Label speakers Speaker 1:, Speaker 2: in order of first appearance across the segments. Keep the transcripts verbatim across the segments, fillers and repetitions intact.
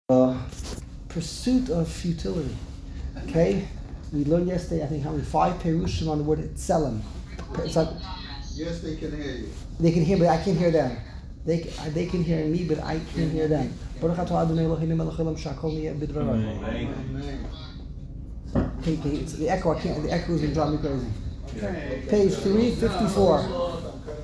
Speaker 1: Uh, pursuit of futility. Okay, we learned yesterday. I think how many five perushim on the word tselem. It's like
Speaker 2: yes, they can hear you.
Speaker 1: They can hear, but I can't hear them. They can, they can hear me, but I can't hear them. Baruch atah Adonai Eloheinu melech haolam shehakol niyeh b'dvarav.
Speaker 2: Amen.
Speaker 1: Okay, okay, it's the echo. I can't. The echo is gonna drive me crazy. Page three fifty-four.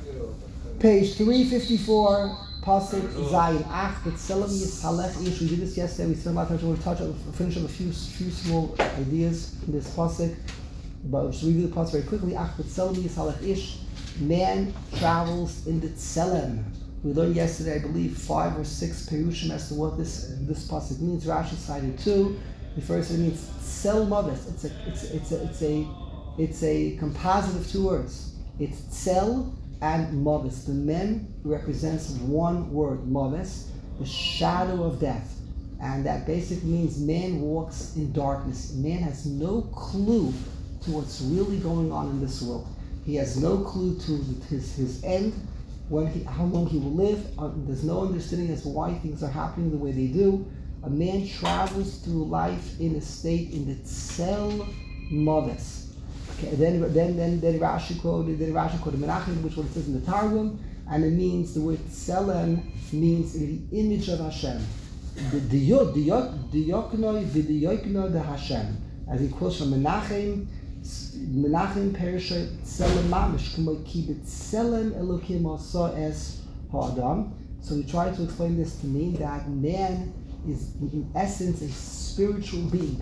Speaker 1: Page three fifty-four. Pasuk Zayin Ach B'Tselem Yishalech Ish. We did this yesterday. We spent a lot of time to touch on, finish up a few few small ideas in this pasuk, but we'll just review the pasuk very quickly. Ach B'Tselem Yishalech Ish. Man travels in the Tselem. We learned yesterday, I believe, five or six perushim as to what this this pasuk means. Rashi cited two. The first one means Tsel Mavis. It's a it's a, it's a it's a it's a composite of two words. It's Tsel and Mavis. The mem represents one word, Mavis, the shadow of death. And that basically means man walks in darkness. Man has no clue to what's really going on in this world. He has no clue to his, his end, when he, how long he will live. Uh, there's no understanding as to why things are happening the way they do. A man travels through life in a state in the Tsel Mavis. Okay, then then then then Rashi quoted then Rashi quoted Menachem, which what it says in the Targum, and it means the word Tselem means in the image of Hashem. The diyok diyok diyoknoi v'diyokno de Hashem, as he quotes from Menachem. Menachem Perisha Tselem Mamish K'mo Ki B'Tselem Elokim Asa Es Ha'adam. So we try to explain this to mean that man is in essence a spiritual being.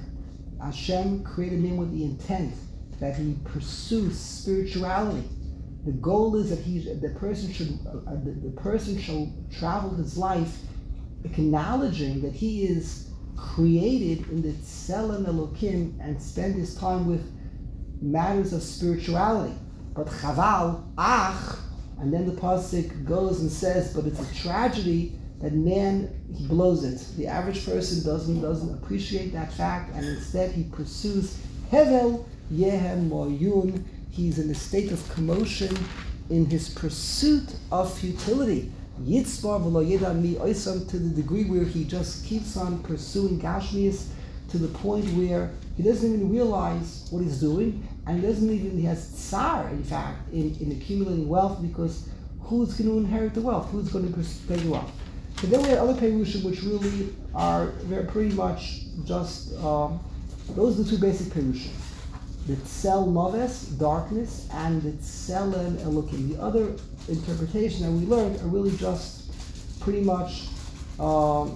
Speaker 1: Hashem created man with the intent that he pursues spirituality. The goal is that he, the person should, uh, the, the person shall travel his life acknowledging that he is created in the Tselem Elokim and spend his time with matters of spirituality. But Chaval, Ach, and then the pasuk goes and says, but it's a tragedy that man, he blows it. The average person doesn't doesn't appreciate that fact, and instead he pursues Hevel Yehem Moyun. He's in a state of commotion in his pursuit of futility. Yitzbar v'lo yeda mi oisam, to the degree where he just keeps on pursuing Gashmias to the point where he doesn't even realize what he's doing, and he doesn't even, he has tsar, in fact, in, in accumulating wealth, because who's going to inherit the wealth? Who's going to pay the wealth? So then we have other perushim which really are very pretty much just, um, those are the two basic perushim. The Tsel Maves, darkness, and the Tselem Elokim. The other interpretation that we learned are really just pretty much, um,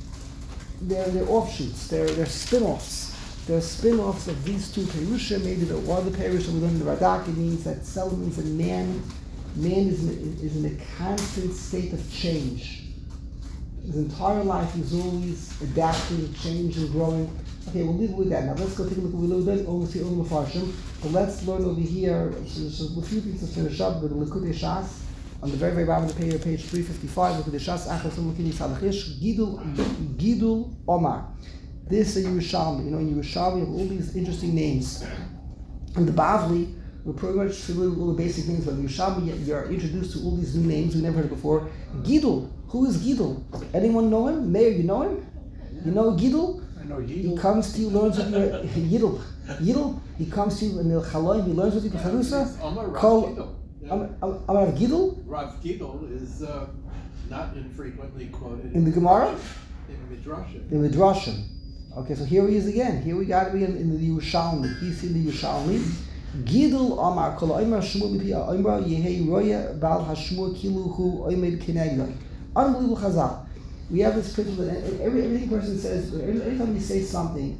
Speaker 1: they're, they're offshoots, they're, they're spin-offs. They're spin-offs of these two perushim. Maybe the one of the perushim we learned in the Radak, it means that Tselem means that man, man is in, a, is in a constant state of change. His entire life he's always adapting, changing, growing. Okay, we'll leave it with that. Now let's go take a look at what we learned over see Umm Farshim. But let's learn over here so, so a few things to finish up with the Likutei Shas on the very, very bottom of the page, page three fifty-five. Likutei Shas Achas Umukini Salachish Gidul Gidul Omar. This is Yerushalmi. You know, in Yerushalmi we have all these interesting names. And the Bavli, we're pretty much familiar with all the basic names, but in Yerushalmi you're introduced to all these new names we never heard before. Gidul. Who is Gidul? Anyone know him? Mayor, you know him? You know Gidul?
Speaker 2: I know Gidul.
Speaker 1: He comes to you, learns with you. Gidul. Gidul. He comes to you in the Chaloim. He learns with you. Chalusa.
Speaker 3: Amar Rav
Speaker 1: Call.
Speaker 3: Gidul.
Speaker 1: Amar Rav Gidul.
Speaker 3: Rav Gidul is uh, not infrequently quoted
Speaker 1: In the Gemara?
Speaker 3: In Midrashim.
Speaker 1: In Midrashim. Okay, so here he is again. Here we got to be in, in the Yerushalmi. He's in the Yerushalmi. Gidul Amar Kol Omer Shmuel Mipi Omer Yehei Roya Bal Hashmur Kilu Hu Omer Kinegdoi. Unbelievable Chazal. We have this principle that every every person says, every time you say something,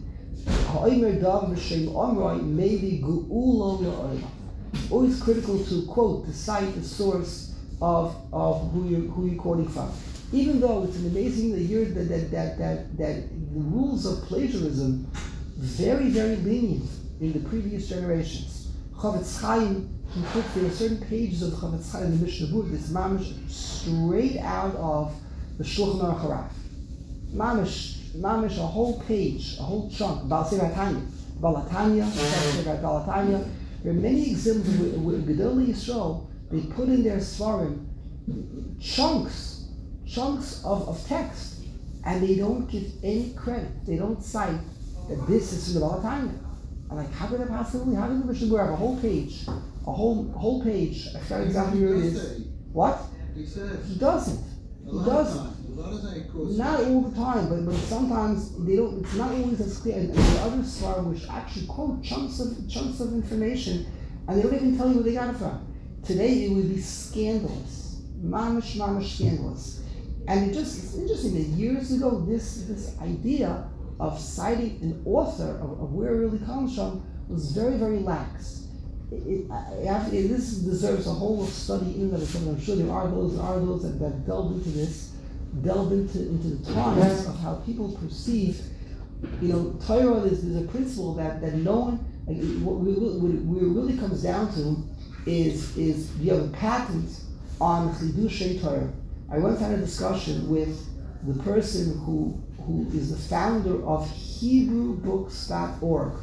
Speaker 1: always critical to quote, to cite the source of, of who you're who you're quoting from. Even though it's an amazing that here that that that that that the rules of plagiarism very, very lenient in the previous generations. Chavetz Chaim, he took there are certain pages of Chavetz Chaim in the Mishnah Berurah, this mamish straight out of the Shulchan Aruch Haraf. Mamish, mamish, a whole page, a whole chunk. Baal Sefer Tanya, Baal Tanya, Baal Tanya. There are many examples where Gedolei Yisrael, they put in their svarim chunks, chunks of, of text and they don't give any credit. They don't cite that this is from the Baal HaTanya. I'm like, how could that possibly? How could the Mishnah Berurah have a whole page, a whole whole page? I forgot exactly where it is. What?
Speaker 2: He says.
Speaker 1: He doesn't.
Speaker 2: A
Speaker 1: He
Speaker 2: lot
Speaker 1: doesn't.
Speaker 2: of times. A lot of times, of course.
Speaker 1: Not all the time, but, but sometimes they don't. It's not always as clear. And, and the other svarim which actually quote chunks of chunks of information, and they don't even tell you where they got it from. Today it would be scandalous, mamish mamish scandalous. And it just it's interesting that years ago this this idea of citing an author of, of where it really comes from was very very lax. It, it, I, I, this deserves a whole study in and of itself. I'm sure there are those are those that, that delve into this, delve into into the times of how people perceive. You know, Torah is there's a principle that that no one like, what we what it really comes down to is is you have a patent on Chidushei Torah. I once had a discussion with the person who who is the founder of Hebrew Books dot org.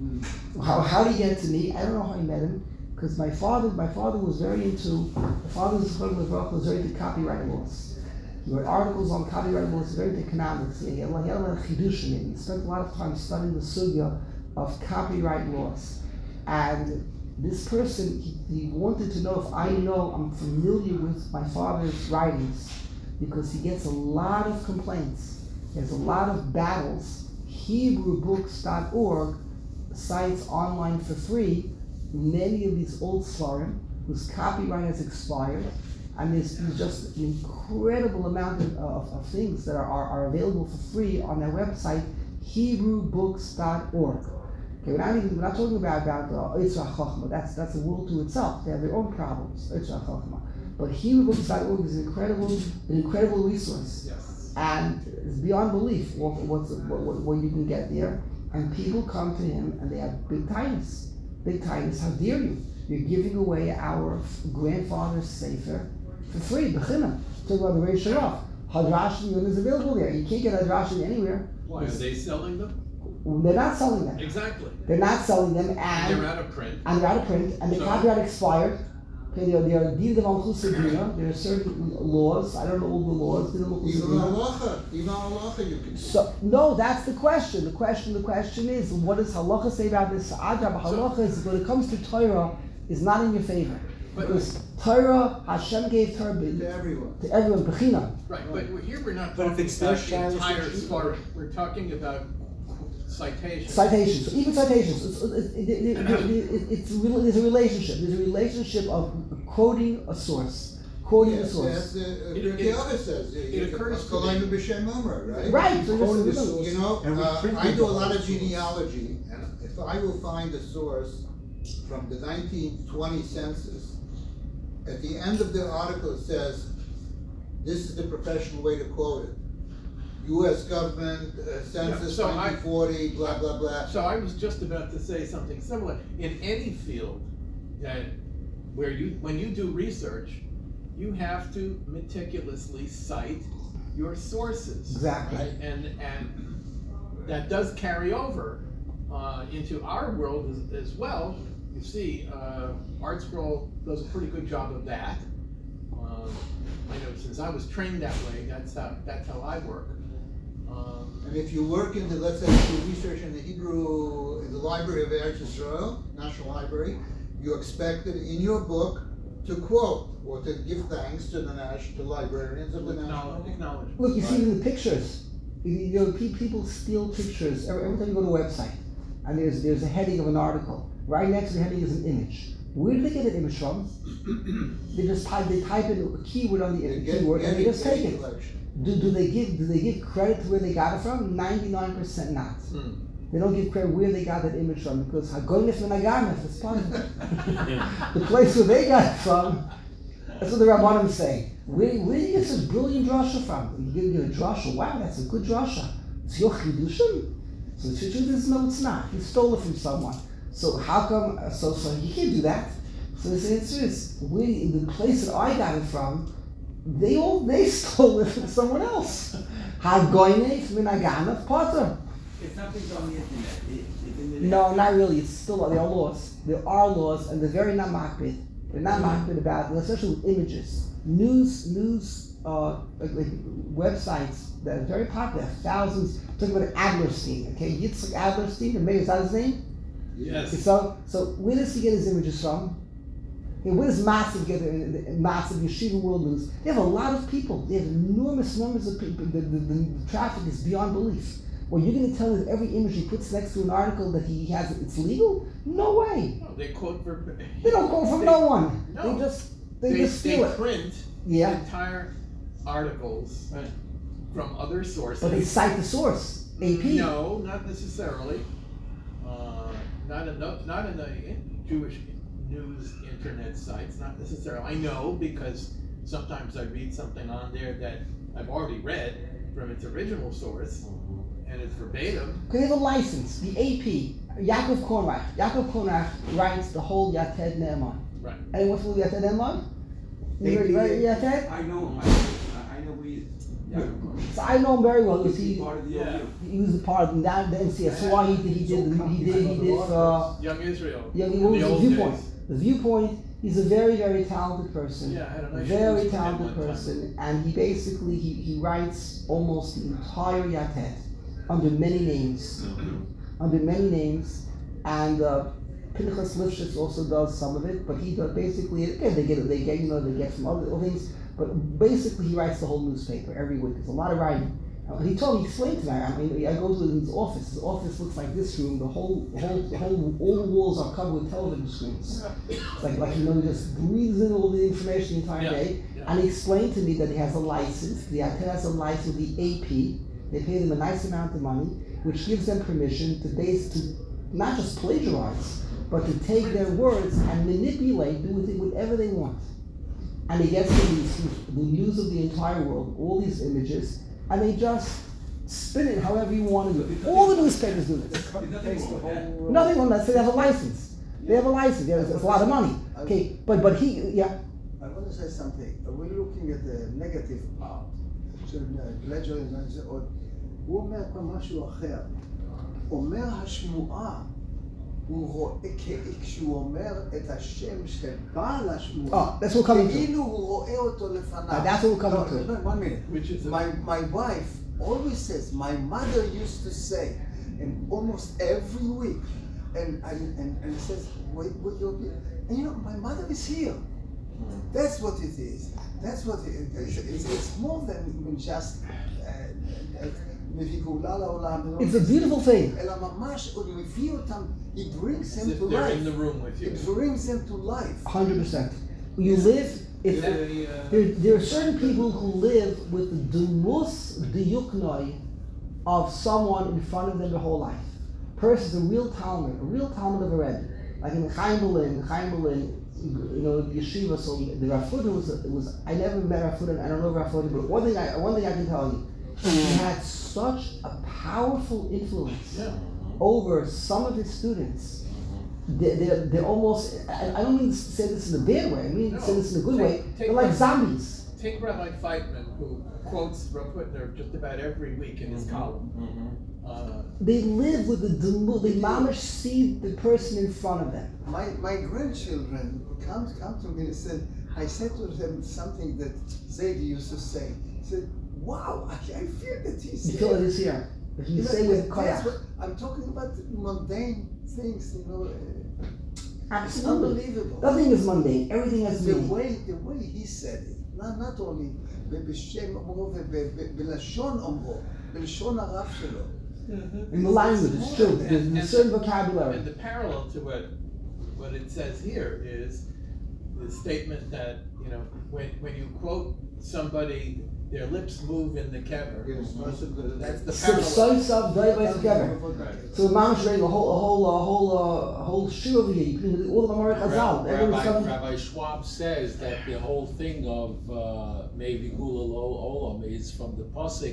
Speaker 1: How how did he get to me? I don't know how I met him, because my father my father was very into my father's was very into copyright laws. He wrote articles on copyright laws, very into economics. He had, he had a lot of chidushim in. He spent a lot of time studying the sugya of copyright laws. And this person, he, he wanted to know if I know I'm familiar with my father's writings, because he gets a lot of complaints. He has a lot of battles. Hebrew Books dot org sites online for free many of these old svarim whose copyright has expired, and there's, there's just an incredible amount of, of, of things that are, are, are available for free on their website, Hebrew Books dot org. Okay, we're not, even, we're not talking about about uh, Yitzhak Chochmah. That's that's a world to itself. They have their own problems. Yitzhak Chochmah, but Hebrew Books dot org is an incredible, an incredible resource,
Speaker 3: Yes.
Speaker 1: and it's beyond belief what what's what, what, what you can get there. And people come to him and they have big tightness. Big tightness. How dare you? You're giving away our grandfather's sefer for free. B'chinam. Talk about the Reish Sharaf. Hadrash Yun is available there. You can't get Hadrash anywhere.
Speaker 3: Why, are they selling them?
Speaker 1: They're not selling them.
Speaker 3: Exactly.
Speaker 1: They're not selling them, and
Speaker 3: They're out of print.
Speaker 1: and they're out of print, and the
Speaker 3: So-
Speaker 1: copyright expired. Okay, they are they are deemed of Al-Chusadina. There are certain laws. I don't know all the laws. They don't know
Speaker 2: Even
Speaker 1: Chusadina.
Speaker 2: halacha, even halacha you can see.
Speaker 1: So no, that's the question. The question, the question is, what does halacha say about this? Adrab, halacha is when it comes to Torah is not in your favor,
Speaker 3: But-
Speaker 1: because Torah, Hashem gave Torah
Speaker 2: To
Speaker 1: to
Speaker 2: everyone.
Speaker 1: everyone, bechina.
Speaker 3: Right, but we're- here we're not
Speaker 4: But if
Speaker 3: talking
Speaker 4: it's
Speaker 3: about
Speaker 4: their
Speaker 3: the
Speaker 4: share,
Speaker 3: entire
Speaker 4: it's-
Speaker 3: Svarim. We're talking about citations.
Speaker 1: Citations, so even citations, it's, it's, it, it, it, it, it's real- there's a relationship. There's a relationship of quoting a source, quoting a
Speaker 2: Yes,
Speaker 1: source.
Speaker 2: as the, uh,
Speaker 3: It-
Speaker 2: Pirkei
Speaker 3: it-
Speaker 2: Avos says.
Speaker 3: it occurs to
Speaker 2: Kalayim
Speaker 3: me-
Speaker 2: b'shem Omer, right?
Speaker 1: Right. So
Speaker 4: Quoting
Speaker 1: there's
Speaker 4: the
Speaker 1: a-
Speaker 4: source.
Speaker 2: You know,
Speaker 4: And we
Speaker 2: uh,
Speaker 4: print
Speaker 2: I
Speaker 4: it
Speaker 2: do a
Speaker 4: all.
Speaker 2: lot of genealogy, and if I will find a source from the nineteen twenty census, at the end of the article it says, this is the professional way to quote it. U S government, uh, census
Speaker 3: so I-
Speaker 2: nineteen forty, blah, blah, blah.
Speaker 3: So I was just about to say something similar. In any field, uh, where you, when you do research, you have to meticulously cite your sources.
Speaker 1: Exactly.
Speaker 3: Right? And, and that does carry over uh, into our world as, as well. You see, uh, ArtScroll does a pretty good job of that. Um, I know since I was trained that way, that's how, that's how I work. Um,
Speaker 2: And if you work in the, let's say, if you research in the Hebrew, in the Library of Eretz Yisrael, National Library, you're expected in your book to quote or to give thanks to the national, to librarians of the national.
Speaker 3: acknowledge, acknowledge.
Speaker 1: Look, you see even the pictures. You, you know, pe- people steal pictures every, every time you go to a website, and there's there's a heading of an article. Right next to the heading is an image. Where do they get that image from? They just type they type in a keyword on the
Speaker 2: They
Speaker 1: uh,
Speaker 2: get-
Speaker 1: keyword and they
Speaker 2: get
Speaker 1: just
Speaker 2: a
Speaker 1: take it.
Speaker 2: collection.
Speaker 1: Do, do they give do they give credit to where they got it from? Ninety-nine percent not.
Speaker 3: Hmm.
Speaker 1: They don't give credit where they got that image from, because Hagoynef Menagamef is part of it. The place where they got it from, that's what the Rabbanim say. Where, where do you get such brilliant drasha from? You give, give a drasha, wow, that's a good drasha. It's your chidushim. So the truth is, no, it's not. You stole it from someone. So how come, so so you can't do that. So the answer is, where, in the place that I got it from, they all, they stole it from someone else. Hagoynef Menagamef Potter.
Speaker 4: It's nothing's on the internet. It, it's in the
Speaker 1: No, not really. It's still, there are laws. There are laws, and they're very not makbid. They're not makbid about, especially with images. News, news uh, like, like websites that are very popular, thousands. Talking about Adlerstein, okay, Yitzhak Adlerstein, the mayor, is that his name?
Speaker 3: Yes.
Speaker 1: So, so where does he get his images from? Okay, where does Massive get the, the Massive Yeshiva World News? They have a lot of people. They have enormous numbers of people. The, the, the, the traffic is beyond belief. Well, you're going to tell me that every image he puts next to an article that he has, it's legal? No way.
Speaker 3: No, they quote for.
Speaker 1: They don't quote from
Speaker 3: they,
Speaker 1: no one.
Speaker 3: No.
Speaker 1: They just they,
Speaker 3: They,
Speaker 1: just steal
Speaker 3: they
Speaker 1: it.
Speaker 3: print
Speaker 1: Yeah.
Speaker 3: entire articles from other sources.
Speaker 1: But they cite the source, A P.
Speaker 3: No, not necessarily. Uh, not in the, not in the Jewish news internet sites, not necessarily. I know because sometimes I read something on there that I've already read from its original source, and it's verbatim.
Speaker 1: Because they have a license, the A P, Yaakov Kornreich. Yaakov Kornreich writes the whole Yated Ne'eman.
Speaker 3: Right.
Speaker 1: Anyone familiar with Yated Ne'eman? You
Speaker 4: A
Speaker 1: read
Speaker 4: P,
Speaker 1: right, Yated?
Speaker 4: I know him, I, I know who he is. Yeah.
Speaker 1: So I know him very well
Speaker 4: Was
Speaker 1: because
Speaker 4: he
Speaker 1: he,
Speaker 4: part of the
Speaker 3: Yeah.
Speaker 4: O U?
Speaker 1: he was a part of that, the N C S Y. He did, he did, he did, he did, uh,
Speaker 3: Young Israel.
Speaker 1: yeah, he
Speaker 3: in
Speaker 1: was
Speaker 3: the
Speaker 1: the
Speaker 3: old
Speaker 1: Viewpoint.
Speaker 3: days.
Speaker 1: The Viewpoint, he's a very, very talented person.
Speaker 3: Yeah, I had a nice
Speaker 1: Very
Speaker 3: news with him
Speaker 1: talented
Speaker 3: one time.
Speaker 1: person, and he basically he, he writes almost the entire Yated under many names, under many names, and uh, Pinchas Lifshitz also does some of it, but he does basically again they get they get you know they get some other things, but basically he writes the whole newspaper every week. It's a lot of writing. Uh, he told me, he explained to me. I mean, I go to his office. His office looks like this room. The whole, the whole, the whole, all the walls are covered with television screens. It's like, like you know, he just breathes in all the information the entire
Speaker 3: Yeah,
Speaker 1: day.
Speaker 3: yeah.
Speaker 1: And he explained to me that he has a license. The Yated has a license with the A P. They pay them a nice amount of money, which gives them permission to base to not just plagiarize, but to take their words and manipulate, do with it whatever they want. And he gets the news, the news of the entire world, all these images, and they just spin it however you want to do it. All the newspapers do this.
Speaker 4: There's nothing wrong with that.
Speaker 1: Nothing wrong with that. So they have a license. They have a license. There's a lot of money. Okay, but but he yeah.
Speaker 5: I want to say something. We're looking at the negative part של plagiarism, הוא אומר פה משהו אחר. אומר השמועה, הוא רואה, כשהוא אומר את השם של בעל השמועה,
Speaker 1: Oh, that's what we're coming to.
Speaker 5: כאילו הוא רואה אותו לפניו.
Speaker 1: Uh, that's what we're coming
Speaker 5: No,
Speaker 1: to.
Speaker 5: no, one minute.
Speaker 3: Which is a-
Speaker 5: my, my wife always says, my mother used to say, and almost every week, and and, and, and it says, wait, what you'll be, and you know, my mother is here. That's what it is. That's what it is. It's, it's more than just מביא גאולה לעולם.
Speaker 1: It's a beautiful thing.
Speaker 5: אלא ממש, הוא מביא אותם, he brings
Speaker 3: As
Speaker 5: them
Speaker 3: if
Speaker 5: to
Speaker 3: they're
Speaker 5: life.
Speaker 3: in the room with you.
Speaker 5: It brings them to life.
Speaker 1: one hundred percent. You live, it's,
Speaker 3: They, uh,
Speaker 1: there, there are certain people who live with the dumus diyuknoi of someone in front of them their whole life. Person's a real Talmud, a real Talmud of a Rebbe. Like in Chaim Berlin, Chaim Berlin, you know, yeshiva, so the Rav Fudin was, it was, I never met Rav Fudin, I don't know Rav Fudin, but one thing I, one thing I can tell you, he had such a powerful influence
Speaker 3: Yeah.
Speaker 1: over some of his students. They're, they're, they're almost, I, I don't mean to say this in a bad way, I mean to say this in a good
Speaker 3: No,
Speaker 1: way,
Speaker 3: take-
Speaker 1: they're
Speaker 3: take
Speaker 1: like
Speaker 3: Rav-
Speaker 1: zombies.
Speaker 3: Take Rabbi Feitman, who quotes Rav Hutner just about every week in his column. Uh,
Speaker 1: They live with the demu, they mamish see the person in front of them.
Speaker 5: My, my grandchildren come, come to me and said, I said to them something that Zaidi used to say. He said, wow, I, I feel that he's
Speaker 1: You feel it
Speaker 5: here.
Speaker 1: is here. If you
Speaker 5: You know,
Speaker 1: say with
Speaker 5: that's
Speaker 1: koyach.
Speaker 5: what- I'm talking about mundane things, you know. uh, It's
Speaker 1: Absolutely.
Speaker 5: unbelievable.
Speaker 1: Nothing is mundane, everything has
Speaker 5: The
Speaker 1: meaning.
Speaker 5: way, the way he said it, not, not only ב- בשם אומרו ובלשון אומרו, בלשון הרב שלו.
Speaker 1: In the language, it's true, there's
Speaker 3: And-
Speaker 1: a certain vocabulary.
Speaker 3: And the parallel to what, what it says here is the statement that, you know, when, when you quote somebody, their lips move in the kever. That's the
Speaker 1: So,
Speaker 3: parallel.
Speaker 1: so, very, very together. So the mamish reading a whole, a whole, a whole, uh, a whole shoe over here. You can do all the Mamar Chazal. Everyone's
Speaker 6: Rabbi,
Speaker 1: coming.
Speaker 6: Rabbi Schwab says that the whole thing of uh, maybe Gula Lo Olam is from the Pasuk.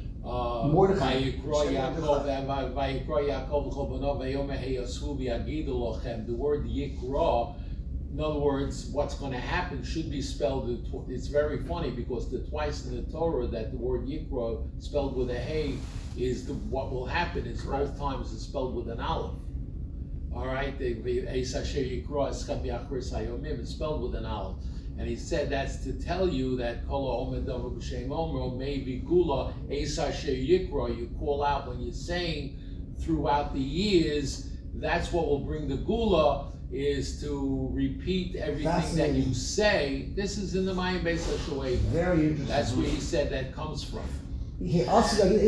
Speaker 6: Uh,
Speaker 1: Mordechai.
Speaker 6: Vayikra Yaakov, Vayikra Yaakov l'chol Vayomer Heyasvu v'Yagidu lochem. The word Yikra, in other words, what's going to happen should be spelled. It's very funny because the twice in the Torah that the word Yikra spelled with a Hey is the, what will happen is both times it's spelled with an Aleph. All right, the Eis Asher Yikra Es Chab Yachris Hayomim. It's spelled with an Aleph. And he said that's to tell you that Kol Ha'omed Davar B'Shem Omro May Vigula Eis Asher Yikra. You call out when you're saying throughout the years. That's what will bring the Gula, is to repeat everything that you
Speaker 1: Fascinating.
Speaker 6: say. This is in the Mayim Beis HaShoeva.
Speaker 1: Very interesting.
Speaker 6: That's where he said that comes from.
Speaker 1: He also, the,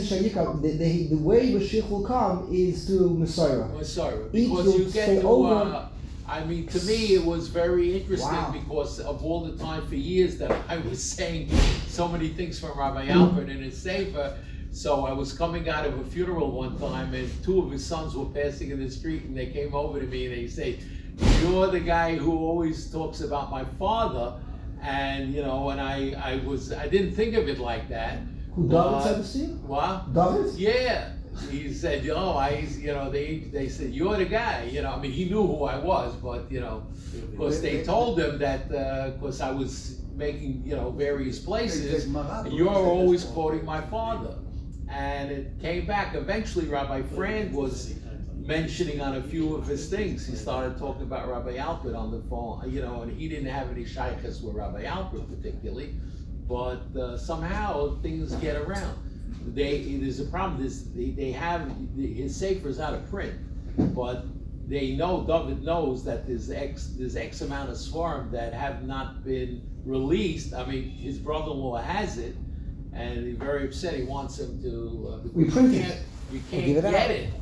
Speaker 1: the, the way Mashiach will come is through Messiah.
Speaker 6: Well, sorry,
Speaker 1: Each
Speaker 6: because
Speaker 1: will
Speaker 6: you get
Speaker 1: stay
Speaker 6: to,
Speaker 1: over-
Speaker 6: uh, I mean, to me, it was very interesting
Speaker 1: Wow.
Speaker 6: because of all the time for years that I was saying so many things from Rabbi Alpert in his Sefer. So I was coming out of a funeral one time, and two of his sons were passing in the street, and they came over to me and they say, "You're the guy who always talks about my father," and you know, and I, I was, I didn't think of it like that.
Speaker 1: Who David said this to you?
Speaker 6: What?
Speaker 1: David?
Speaker 6: Yeah. He said, "Oh, I, you know, they, they said you're the guy." You know, I mean, he knew who I was, but you know, of course, they told him that, of course, I was making, you know, various places. And you're always quoting my father, and it came back. Eventually, Rabbi Frand was mentioning on a few of his things. He started talking about Rabbi Alpert on the phone, you know, and he didn't have any shaykhs with Rabbi Alpert particularly, but uh, somehow things get around. They, there's a problem, there's, they, they have, his Sefer is out of print, but they know, David knows that there's X, there's X amount of Svarim that have not been released. I mean, his brother-in-law has it, and he's very upset, he wants him to, uh,
Speaker 1: We
Speaker 6: you
Speaker 1: print it.
Speaker 6: can't, you
Speaker 1: We'll
Speaker 6: can't
Speaker 1: give it out.
Speaker 6: get it.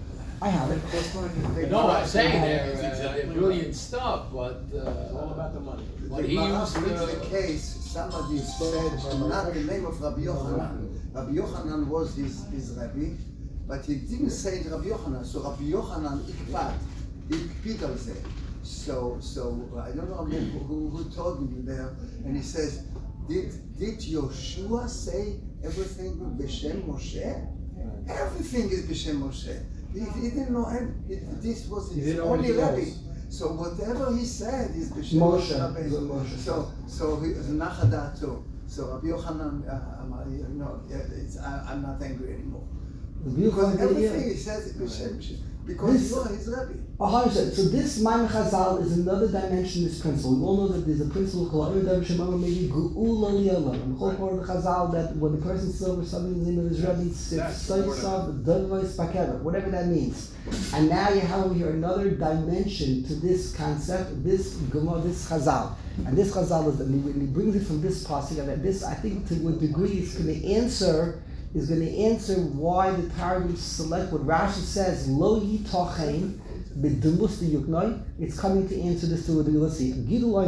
Speaker 1: I have it.
Speaker 6: No, I'm saying
Speaker 1: Yeah,
Speaker 6: they're,
Speaker 3: it's
Speaker 6: uh,
Speaker 3: exactly
Speaker 6: they're brilliant stuff, but,
Speaker 3: It's all
Speaker 6: uh,
Speaker 3: about the money.
Speaker 6: what
Speaker 5: The
Speaker 6: he
Speaker 5: Gemara
Speaker 6: used
Speaker 5: brings
Speaker 6: to,
Speaker 5: the case, somebody said not the name of Rabbi Yochanan. Rabbi Yochanan was his, his Rabbi, but he didn't say Rabbi Yochanan, so Rabbi Yochanan ikpat, ikpid al zeh. So, so I don't know who, who, who told me there, and he says, did, did Yoshua say everything b'shem Moshe? Everything is b'shem Moshe. He, he didn't know any, he, this was
Speaker 3: He
Speaker 5: his
Speaker 3: didn't know
Speaker 5: only
Speaker 3: anything
Speaker 5: Rabbi.
Speaker 3: else.
Speaker 5: So whatever he said is b'shem
Speaker 1: Moshe.
Speaker 5: Moshe Rabbeinu.
Speaker 1: Moshe.
Speaker 5: So, so he nachadato. So Rabbi Yochanan, uh, Amar, you know, yeah, it's, I, I'm not angry anymore.
Speaker 1: The beautiful
Speaker 5: Because
Speaker 1: thing
Speaker 5: everything
Speaker 1: here.
Speaker 5: he says is b'shem Moshe. Because
Speaker 1: This-
Speaker 5: you are his Rabbi.
Speaker 1: A hundred percent. So this Maimon Chazal is another dimension of this principle. We all know that there's a principle called Omer Davar Shemama, maybe Geula Li'olam. And the whole part of the Chazal that when the person silver something in the name of his Rebbe, it's Soisav, Dovos, Pakeva, whatever that means. And now you have over here another dimension to this concept, this Gemara, this Chazal. And this Chazal is, and he brings it from this pasuk, and that this, I think, to a degree, is going to answer is going to answer why the Targum select what Rashi says, Lo Yitochen. It's coming to answer this to a degree. Let's see.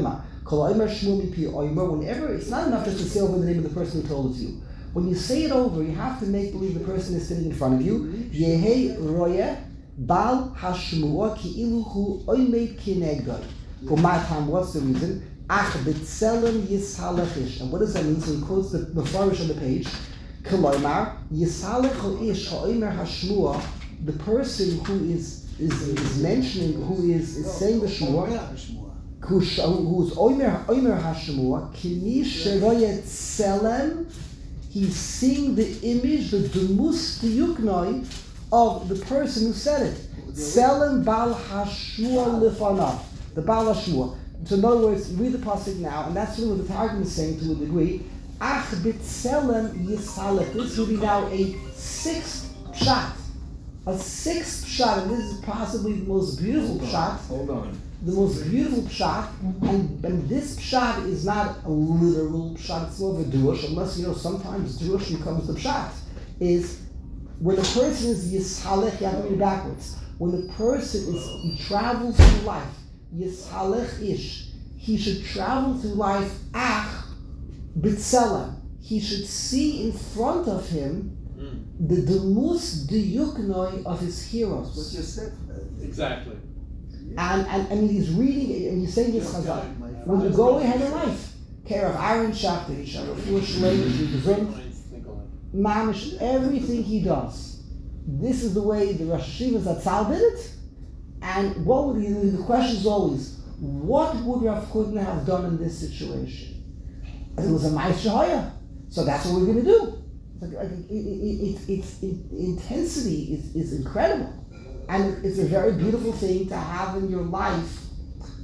Speaker 1: Whenever, it's not enough just to say over the name of the person who told it to you. When you say it over, you have to make believe the person is sitting in front of you. Yehei royeh bal hashmua ki'ilu hu oimed kinegdoi. Umatam, what's the reason? Ach b'tzelem yishalachish. And what does that mean? So he quotes the Mefarish on the page. Koloimar yishalech ish ha'omer hashmua. The person who is Is, is mentioning, who is, is saying the Shmuah, who's who's Omer Omer Hashmuah, Kini Sheroyet Selem, he's seeing the image, the Demus Diyuknoi of the person who said it. Selem Bal Hashmuah Lefanav, the Bal Hashmuah. So in other words, read the pasuk now, and that's what the Targum is saying to a degree. Ach B'Tselem Yisalech. This will be now a sixth shot. A sixth pshat, and this is possibly the most beautiful pshat.
Speaker 3: Hold on.
Speaker 1: The most beautiful pshat, and, and this pshat is not a literal pshat, it's more of a duash, unless you know sometimes duash becomes the pshat. Is when a person is yishalech, you have to read backwards. When a person is, he travels through life, yishalech ish, he should travel through life, ach, b'tzelem. He should see in front of him the demus diyuknoi of his heroes.
Speaker 5: What you said.
Speaker 3: Exactly.
Speaker 1: And, and and he's reading and he's saying this chazal. When you go ahead in life, care of Aaron Shachter, Sharafu Shalem, Mamish, everything he does. This is the way the Rosh Hashiva Zatzal did it. And what would he do? The question is always, what would Rav Kudner have done in this situation? It was a Ma'aseh Haya. So that's what we're going to do. Like, like, it, it, it, it, it, intensity is, is incredible. And it's a very beautiful thing to have in your life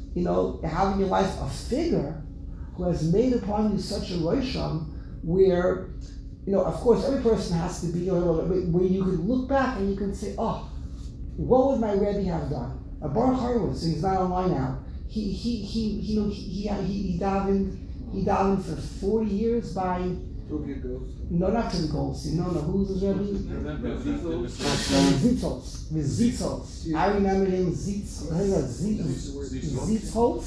Speaker 1: you know, have in your life a figure who has made upon you such a rosham where, you know, of course, every person has to be a little bit, where you can look back and you can say, oh, what would my Rebbe have done? Uh, Baruch Horowitz, he's not online now. He he he he you know, he he he, he davened he davened for forty years by no, not to the Goldstein. No, no, who's his Rebbe? Zitzholz. The Zitzholz. I remember him. Zitz. Zitzholz.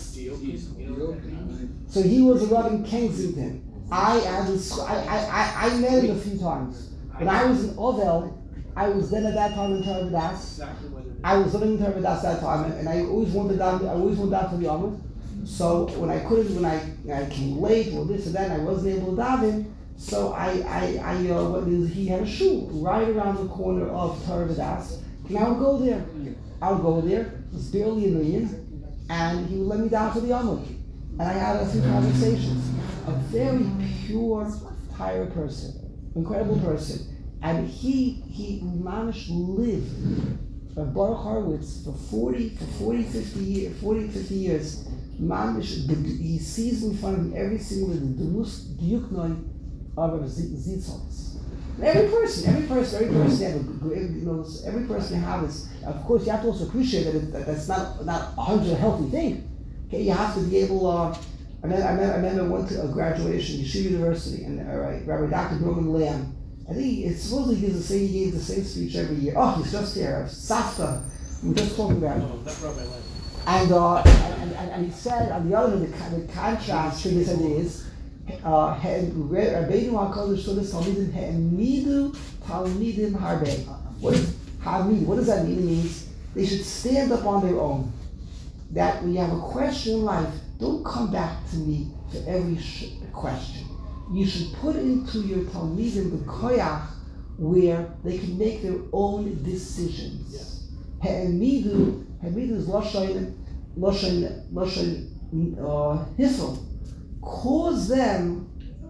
Speaker 1: So he was a Rebbe in Kensington. I had this, I, I, I, I met him a few times. When I was in Ovel, I was then at that time in Torah Vodaas. I was living in Torah Vodaas that time, and I always wanted down. I always went down to the Amud. So when I couldn't, when I, I came late or this or that, I wasn't able to daven. So I, I, I, uh, what is, he had a shul right around the corner of Torah Vodaas, and I would go there. I would go there. It was barely a million, and he would let me down to the Amud, and I had a few conversations. A very pure, pious person, incredible person, and he he managed to live. Uh, Baruch Horowitz for forty, for forty, fifty years, forty, fifty years, managed. He sees in front of him every single day the most diuknoi of a Zitzholz. Every person, every person, every person have a great, you know, every person have this. Of course, you have to also appreciate that, it, that that's not not a hundred healthy thing. Okay, you have to be able. Uh, I remember, I remember, I remember I went to a graduation, Yeshiva University, and uh, right, Rabbi Doctor Norman Lamb. I think he, it's supposedly he gives the same, he gave the same speech every year. Oh, he's just there, Safta. We were just talking about him.
Speaker 3: No, not Rabbi Lamb.
Speaker 1: And, uh, and, and, and he said, on the other hand, the, the contrast to this idea is, uh, Rabbeinu HaKadosh told us, Talmidim He'emidu Talmidim Harbe. What is Hamid? What does that mean? It means they should stand up on their own. That when you have a question in life, don't come back to me for every sh- question. You should put into your Talmidim the koyach where they can make their own decisions. He'emidu, He'emidu is Lashon, Lashon, Lashon, uh, Hifel. Cause them,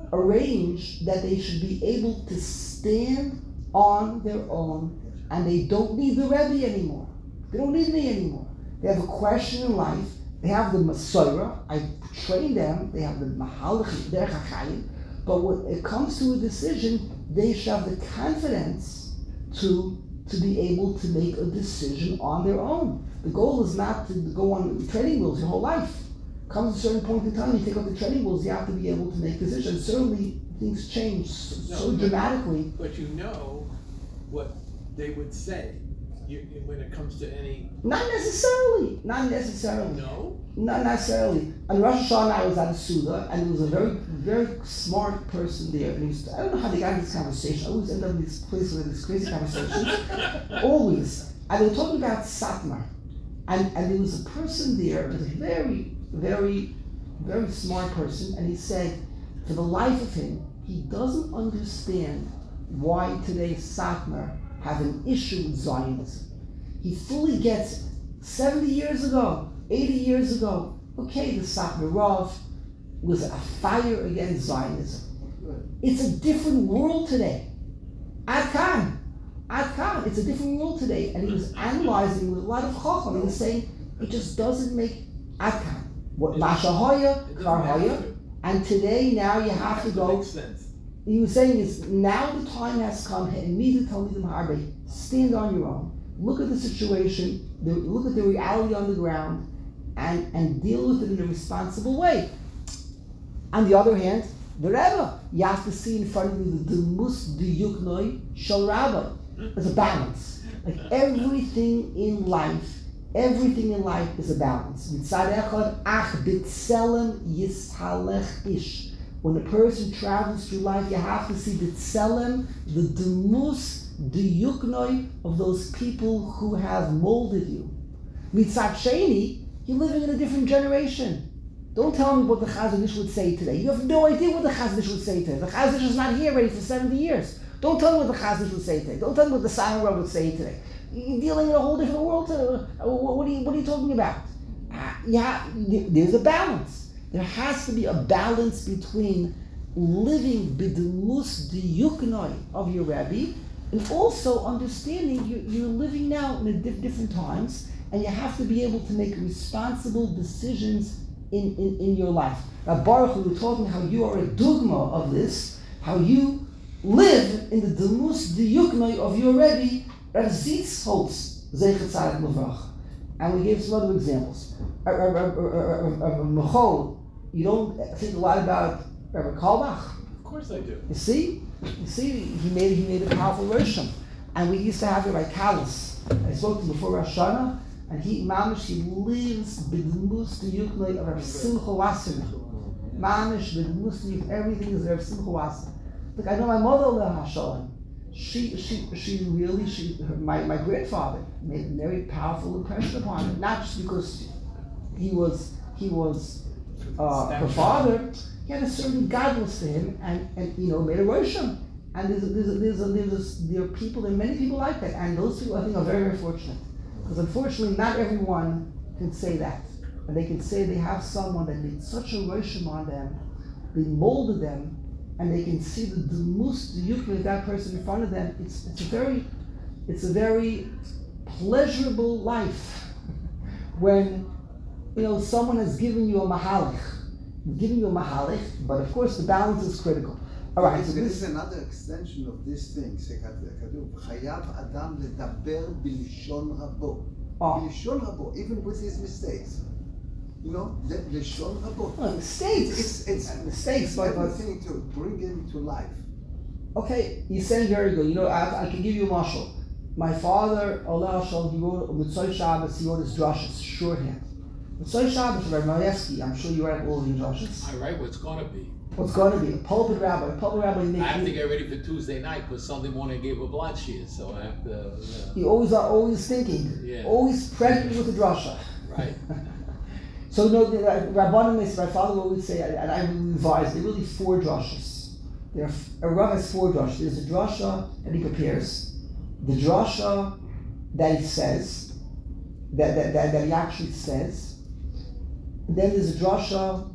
Speaker 1: arrange that they should be able to stand on their own, and they don't need the Rebbe anymore. They don't need me anymore. They have a question in life. They have the Masorah. I train them. They have the Mahalach, Derech HaChayim. But when it comes to a decision, they should have the confidence to to be able to make a decision on their own. The goal is not to go on training wheels your whole life. Comes a certain point in time, you take up the training wheels, you have to be able to make decisions. Certainly, things change so,
Speaker 3: No,
Speaker 1: so
Speaker 3: but-
Speaker 1: dramatically.
Speaker 3: But you know what they would say you, when it comes to any,
Speaker 1: Not necessarily. Not necessarily.
Speaker 3: no?
Speaker 1: Not necessarily. On Rosh Hashanah, I was at a Suda, and there was a very, very smart person there. And he was, I don't know how they got in this conversation. I always end up in these places with these crazy conversations. Always. And they were talking about Satmar. And, and there was a person there, a very, very, very smart person, and he said, for the life of him, he doesn't understand why today Satmar have an issue with Zionism. He fully gets it. seventy years ago, eighty years ago, okay, the Satmar Rav was a fire against Zionism. It's a different world today. Ad Khan. Ad Khan. It's a different world today. And he was analyzing with a lot of chacham and saying it just doesn't make Ad Khan. What Masha Hoya,
Speaker 3: It doesn't
Speaker 1: Kar
Speaker 3: have
Speaker 1: Hoya.
Speaker 3: to.
Speaker 1: And today, now you have to
Speaker 3: It
Speaker 1: go.
Speaker 3: makes sense.
Speaker 1: He was saying is now the time has come. Immediately Talmidim Harbe, stand on your own. Look at the situation. The, look at the reality on the ground, and and deal with it in a responsible way. On the other hand, the Rebbe, you have to see in front of you the Demus Diyuknoi Shel Rabbi. There's a balance. Like everything in life, everything in life is a balance. Mitzad echad ach b'tselem yishalech ish. When a person travels through life, you have to see the tselem, the demus, the yuknoi of those people who have molded you. Mitzad sheni, you're living in a different generation. Don't tell me what the Chazon Ish would say today. You have no idea what the Chazon Ish would say today. The Chazon Ish is not here ready for seventy years. Don't tell me what the Chazon Ish would say today. Don't tell me what the Sahara would say today. You're dealing in a whole different world. To, uh, what, are you, what are you talking about? Uh, yeah, there's a balance. There has to be a balance between living b'demus diyuknoi of your Rebbe and also understanding you're, you're living now in a diff- different times, and you have to be able to make responsible decisions in, in, in your life. Now, Baruch, we were talking how you are a dogma of this, how you live in the demus diyukmei of your Rebbe, Rav Zitz holds Zeichet Tzaddik Levrach. And we gave some other examples. Mechol, you don't think a lot about Rabbi Kalbach?
Speaker 3: Of course I do.
Speaker 1: You see? You see, he made he made a powerful Rosham. And we used to have it like Kalas. I spoke to him before Rosh Hashanah, and he, Mamish, he lives b'dmus diyukmei of Rav Simcha Wasserman. Mamish, b'dmus diyuk, everything is Rav Simcha Wasserman. Look, I know my mother, Leah Hashalom. She, she, she really, she, her, my, my grandfather made a very powerful impression upon her. Not just because he was, he was uh, her father. He had a certain godliness to him, and, and you know, made a Rosham. And there's, a, there's, a, there's, a, there's a, there are people, there are many people like that, and those people I think are very, very fortunate. Because unfortunately, not everyone can say that. And they can say they have someone that made such a Rosham on them, they molded them, and they can see the demus, the yukmei of that person in front of them. It's it's a very, it's a very pleasurable life when, you know, someone has given you a mahalach, giving you a mahalach, but of course the balance is critical. All right, so
Speaker 5: there
Speaker 1: this
Speaker 5: is another extension of this thing. שכתוב, חייב אדם לדבר בלשון רבו. בלשון רבו, even with his mistakes. You know, לשון רבו.
Speaker 1: well, mistakes,
Speaker 5: It's, it's,
Speaker 1: mistakes, but, but
Speaker 5: everything to bring him to life.
Speaker 1: okay, you're saying very good. You know, I, I can give you a mashal. My father, Allah Hashem, he wrote Mitzvah Shabbos, he wrote his drushes, shorthand. Mitzvah Shabbos, Rabbi Maevsky, I'm sure you read all of your drushes.
Speaker 6: I write what's gonna be.
Speaker 1: What's going to be a pulpit rabbi? A pulpit rabbi
Speaker 6: I
Speaker 1: makes
Speaker 6: have to
Speaker 1: you,
Speaker 6: get ready for Tuesday night because Sunday morning I gave a blood shear, so I have to. Uh,
Speaker 1: you always are always thinking,
Speaker 6: Yeah.
Speaker 1: always pregnant with the drasha.
Speaker 6: right.
Speaker 1: So no, the uh, Rabbanim, my father would always say, and I would revise, there are really four drashas. There are, a Rav has four drashas. There's a drasha that he prepares, the drasha that he says, that, that, that, that he actually says. And then there's a drasha,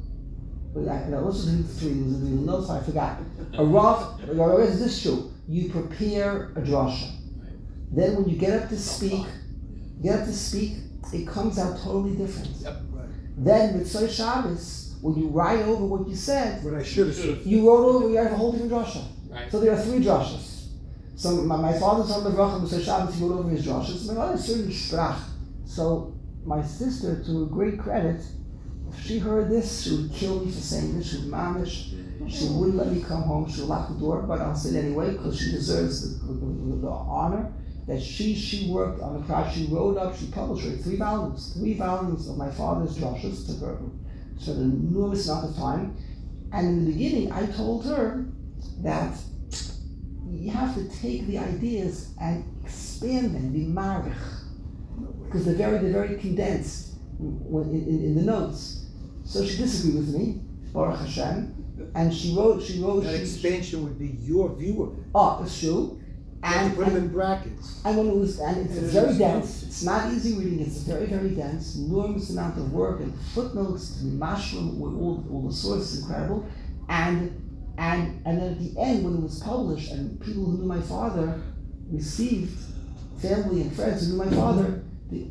Speaker 1: no, let's just do three, there's a notes I forgot. A Rav, is this true? You prepare a drasha. Then when you get up to speak, get up to speak, it comes out totally different.
Speaker 6: Yep.
Speaker 1: Then Mitzvah Shabbos, when you write over what you said,
Speaker 7: What I should have said.
Speaker 1: you wrote over, you have a whole different drasha.
Speaker 6: Right.
Speaker 1: So there are three drashas. So my, my father's on the bracha Mitzvah Shabbos, he wrote over his drashas. My mother's certain sprach. So my sister, to her great credit, if she heard this, she would kill me for saying this. She would mamish. She wouldn't let me come home. She would lock the door, but I'll say it anyway because she deserves the, the, the, the honor that she she worked on the project. She wrote up, she published her three volumes, three volumes of my father's drushes to her. Spent an enormous amount of time. And in the beginning, I told her that you have to take the ideas and expand them, be marich, because they're very they're very condensed in, in, in the notes. So she disagreed with me, Baruch Hashem, and she wrote she wrote
Speaker 7: That
Speaker 1: she,
Speaker 7: expansion would be your view of it.
Speaker 1: oh, it's true.
Speaker 7: You have
Speaker 1: And,
Speaker 7: to put them in
Speaker 1: and,
Speaker 7: brackets.
Speaker 1: and when it was, and it's
Speaker 7: And it
Speaker 1: very
Speaker 7: is
Speaker 1: dense.
Speaker 7: notes.
Speaker 1: It's not easy reading. It's very, very dense. Enormous amount of work and footnotes to be mashlim with all, all the sources, incredible. And and and then at the end, when it was published, and people who knew my father received, family and friends who knew my father, the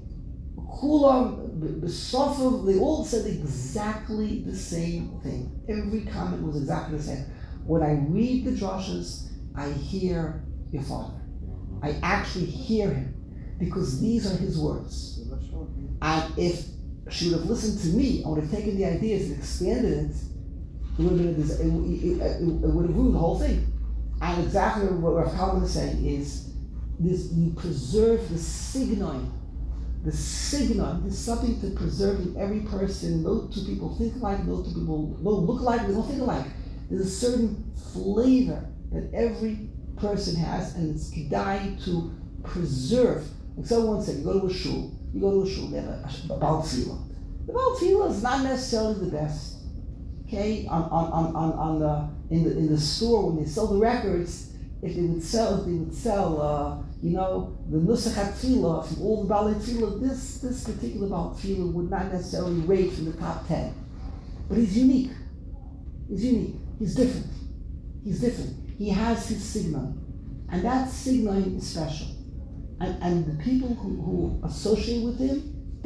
Speaker 1: kulam, the sofa, they all said exactly the same thing. Every comment was exactly the same. When I read the drashas, I hear your father. I actually hear him because these are his words. And if she would have listened to me, I would have taken the ideas and expanded it. It would have, been, it, it, it, it would have ruined the whole thing. And exactly what Rav Kalman is saying is, this, you preserve the signon. The signon. There's something to preserve in every person. No two people think alike. No two people no look alike. They don't think alike. There's a certain flavor that every person has, and it's kedai to preserve. Like someone said, you go to a shul, you go to a shul, they have a, a Baal Tefillah. The Baal Tefillah is not necessarily the best. Okay, on on, on, on, on the in the in the store when they sell the records, if they would sell, if they would sell, uh, you know, the Nusach Tefillah from all the Baal Tefillah, this this particular Baal Tefillah would not necessarily rate from the top ten, but he's unique. He's unique. He's different. He's different. He has his signon, and that signon is special. And, and the people who, who associate with him,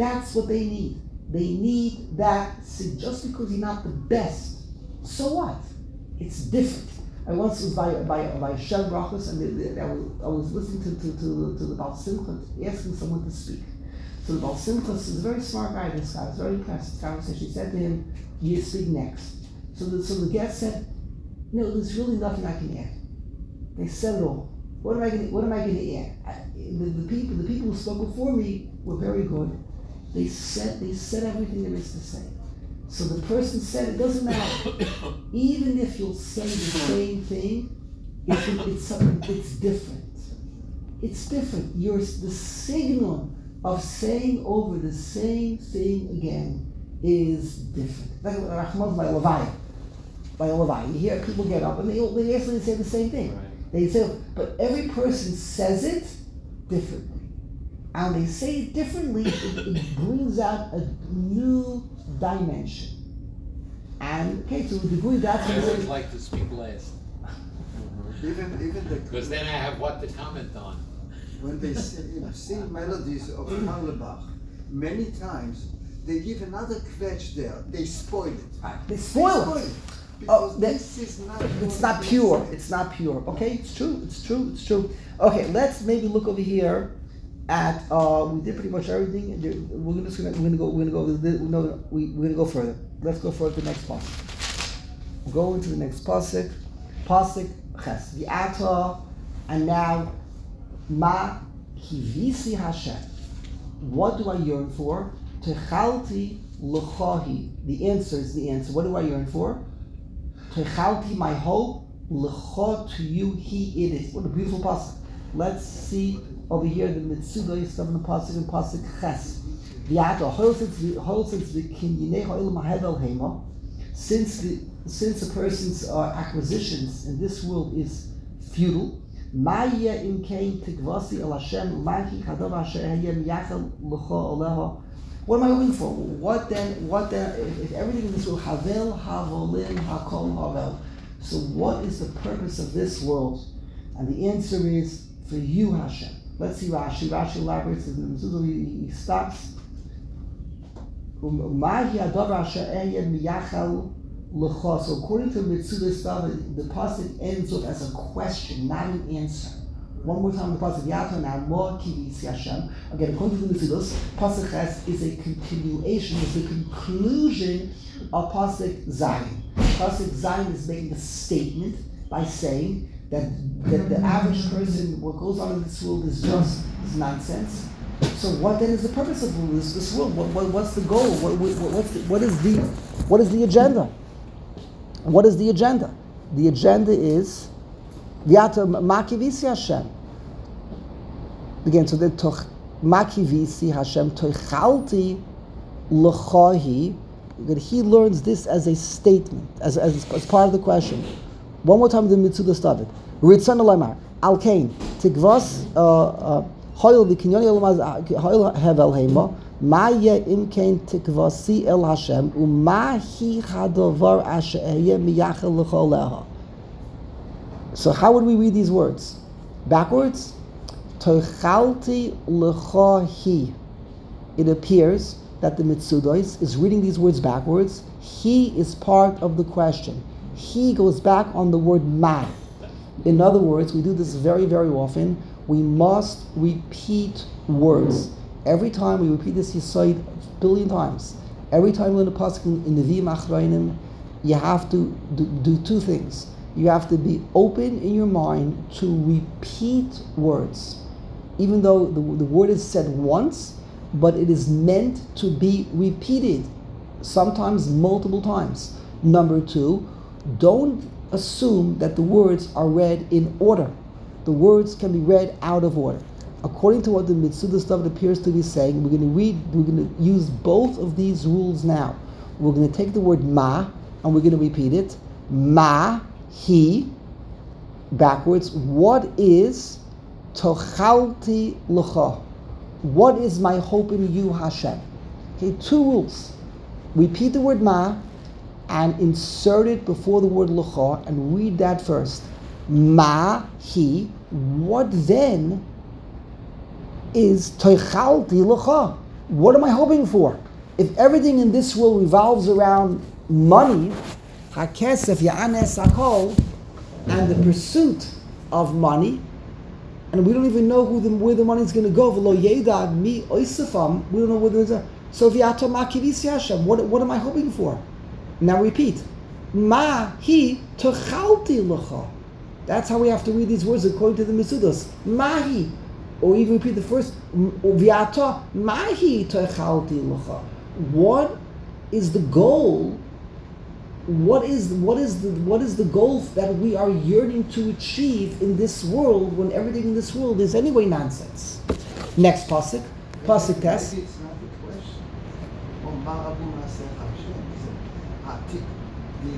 Speaker 1: That's what they need. They need that. See, just because you're not the best, so what? It's different. I once was by by by Shem Brachos, and they, they, I, was, I was listening to to to, to the Baal Simcha asking someone to speak. So the Baal Simcha is a very smart guy. This guy was very impressed. Conversation. He said to him, "You speak next." So the so the guest said, "No, there's really nothing I can add. They said it all. What am I going? What am I going to add? I, the, the people, the people who spoke before me were very good. They said, they said everything there is to say. So the person said, it doesn't matter. Even if you'll say the same thing, it's, it's something. It's different. It's different. You're the signal of saying over the same thing again is different. Like Rahman by Levi, by Levi. You hear people get up and they they actually say the same thing.
Speaker 6: Right.
Speaker 1: They say, but every person says it differently. And they say it differently, it, it brings out a new dimension. And, okay, to a degree, that's
Speaker 6: I
Speaker 1: what
Speaker 6: always
Speaker 1: it
Speaker 6: like to speak last,
Speaker 5: Even even the
Speaker 6: because then I have what to comment on.
Speaker 5: when they sing, sing melodies of Carlebach, many times they give another kvetch there. They spoil it.
Speaker 1: They spoil it.
Speaker 5: Because
Speaker 1: Oh, that-
Speaker 5: this is not.
Speaker 1: It's
Speaker 5: what
Speaker 1: not
Speaker 5: they
Speaker 1: pure.
Speaker 5: say.
Speaker 1: It's not pure. Okay, it's true. It's true. It's true. Okay, let's maybe look over here at. Uh, we did pretty much everything. We're just gonna we're gonna go we're gonna go no we we're gonna go further. Let's go further to the next pasuk. We'll go into the next pasuk. Pasuk ches v'ata, and now ma kivisi Hashem. What do I yearn for? Techalti l'chahi. The answer is the answer. What do I yearn for? Techalti, my hope, l'cha, to you, he it is. What a beautiful pasuk. Let's see over here the Mitzuda stuff in the pasuk in pasuk ches. V'ata holsitz the kinyanei ha'olam hahevel hema. Since the since a person's uh, acquisitions in this world is futile, ma'ya im kain tikvasi el Hashem mahi chadav asher hayem yachal l'cha aleha. What am I hoping for? What then? What then? If, if everything in this world, havel, havolim, hakol, havel. So what is the purpose of this world? And the answer is for you, Hashem. Let's see Rashi. Rashi elaborates. In the Mezuzah, he, he stops. Umahi adavar asher eyed miyachal l'cha. So according to Mitzudah stuff, the pasuk ends up as a question, not an answer. One more time, the pasuk Yata now more kivisi Hashem. Again, according to the Mitzudos, pasuk Ches is a continuation, is the conclusion of pasuk Zayin. Pasuk Zayin is making a statement by saying that, that the average person, what goes on in this world is just is nonsense. So what then is the purpose of this, this world? What, what, what's the goal? What, what, what's the, what is the what is the agenda? What is the agenda? The agenda is V'ata makivisi Hashem. Again, so the toch makivisi Hashem toichalti l'chahi. That he learns this as a statement, as, as as part of the question. One more time, the Mitzudah started. Ritzon Elamar al kain tikvas hoil v'kinyoni elamaz hoil hevel hema ma'ya im kain tikvasi el Hashem u'mahi hadavar asher ehyeh miyachel l'choleha. So how would we read these words? Backwards? Toichalti l'chahi. It appears that the Mitzudos is reading these words backwards. He is part of the question. He goes back on the word ma. In other words, we do this very, very often. We must repeat words. Every time we repeat this Yesod a billion times. Every time we learn a pasuk in the Nevi'im Achrayim, you have to do, do two things. You have to be open in your mind to repeat words. Even though the, the word is said once, but it is meant to be repeated, sometimes multiple times. Number two, don't assume that the words are read in order. The words can be read out of order. According to what the Mitzudah stuff appears to be saying, we're going to read, we're going to use both of these rules now. We're going to take the word ma, and we're going to repeat it. Ma, he, backwards. What is Tochalti l'cha? What is my hope in you, Hashem? Okay, two rules. Repeat the word ma and insert it before the word l'cha and read that first. Ma, he. What then is Tochalti l'cha? What am I hoping for? If everything in this world revolves around money, hakesef ya'anes hakol, and the pursuit of money, and we don't even know who the, where the money is going to go. V'lo yedad mi oisefam. We don't know where there's a. So v'yato ma kivisi Hashem. What what am I hoping for? Now repeat. Ma hi techalti lecha. That's how we have to read these words according to the Mitzudos. Mahi, or even repeat the first. V'yato mahi techalti lecha. What is the goal? What is what is the what is the goal that we are yearning to achieve in this world when everything in this world is anyway nonsense? Next pasuk, pasuk test.
Speaker 5: Maybe it's not a question. Or Ma'abu Naseh Hashem. Ah, the, the,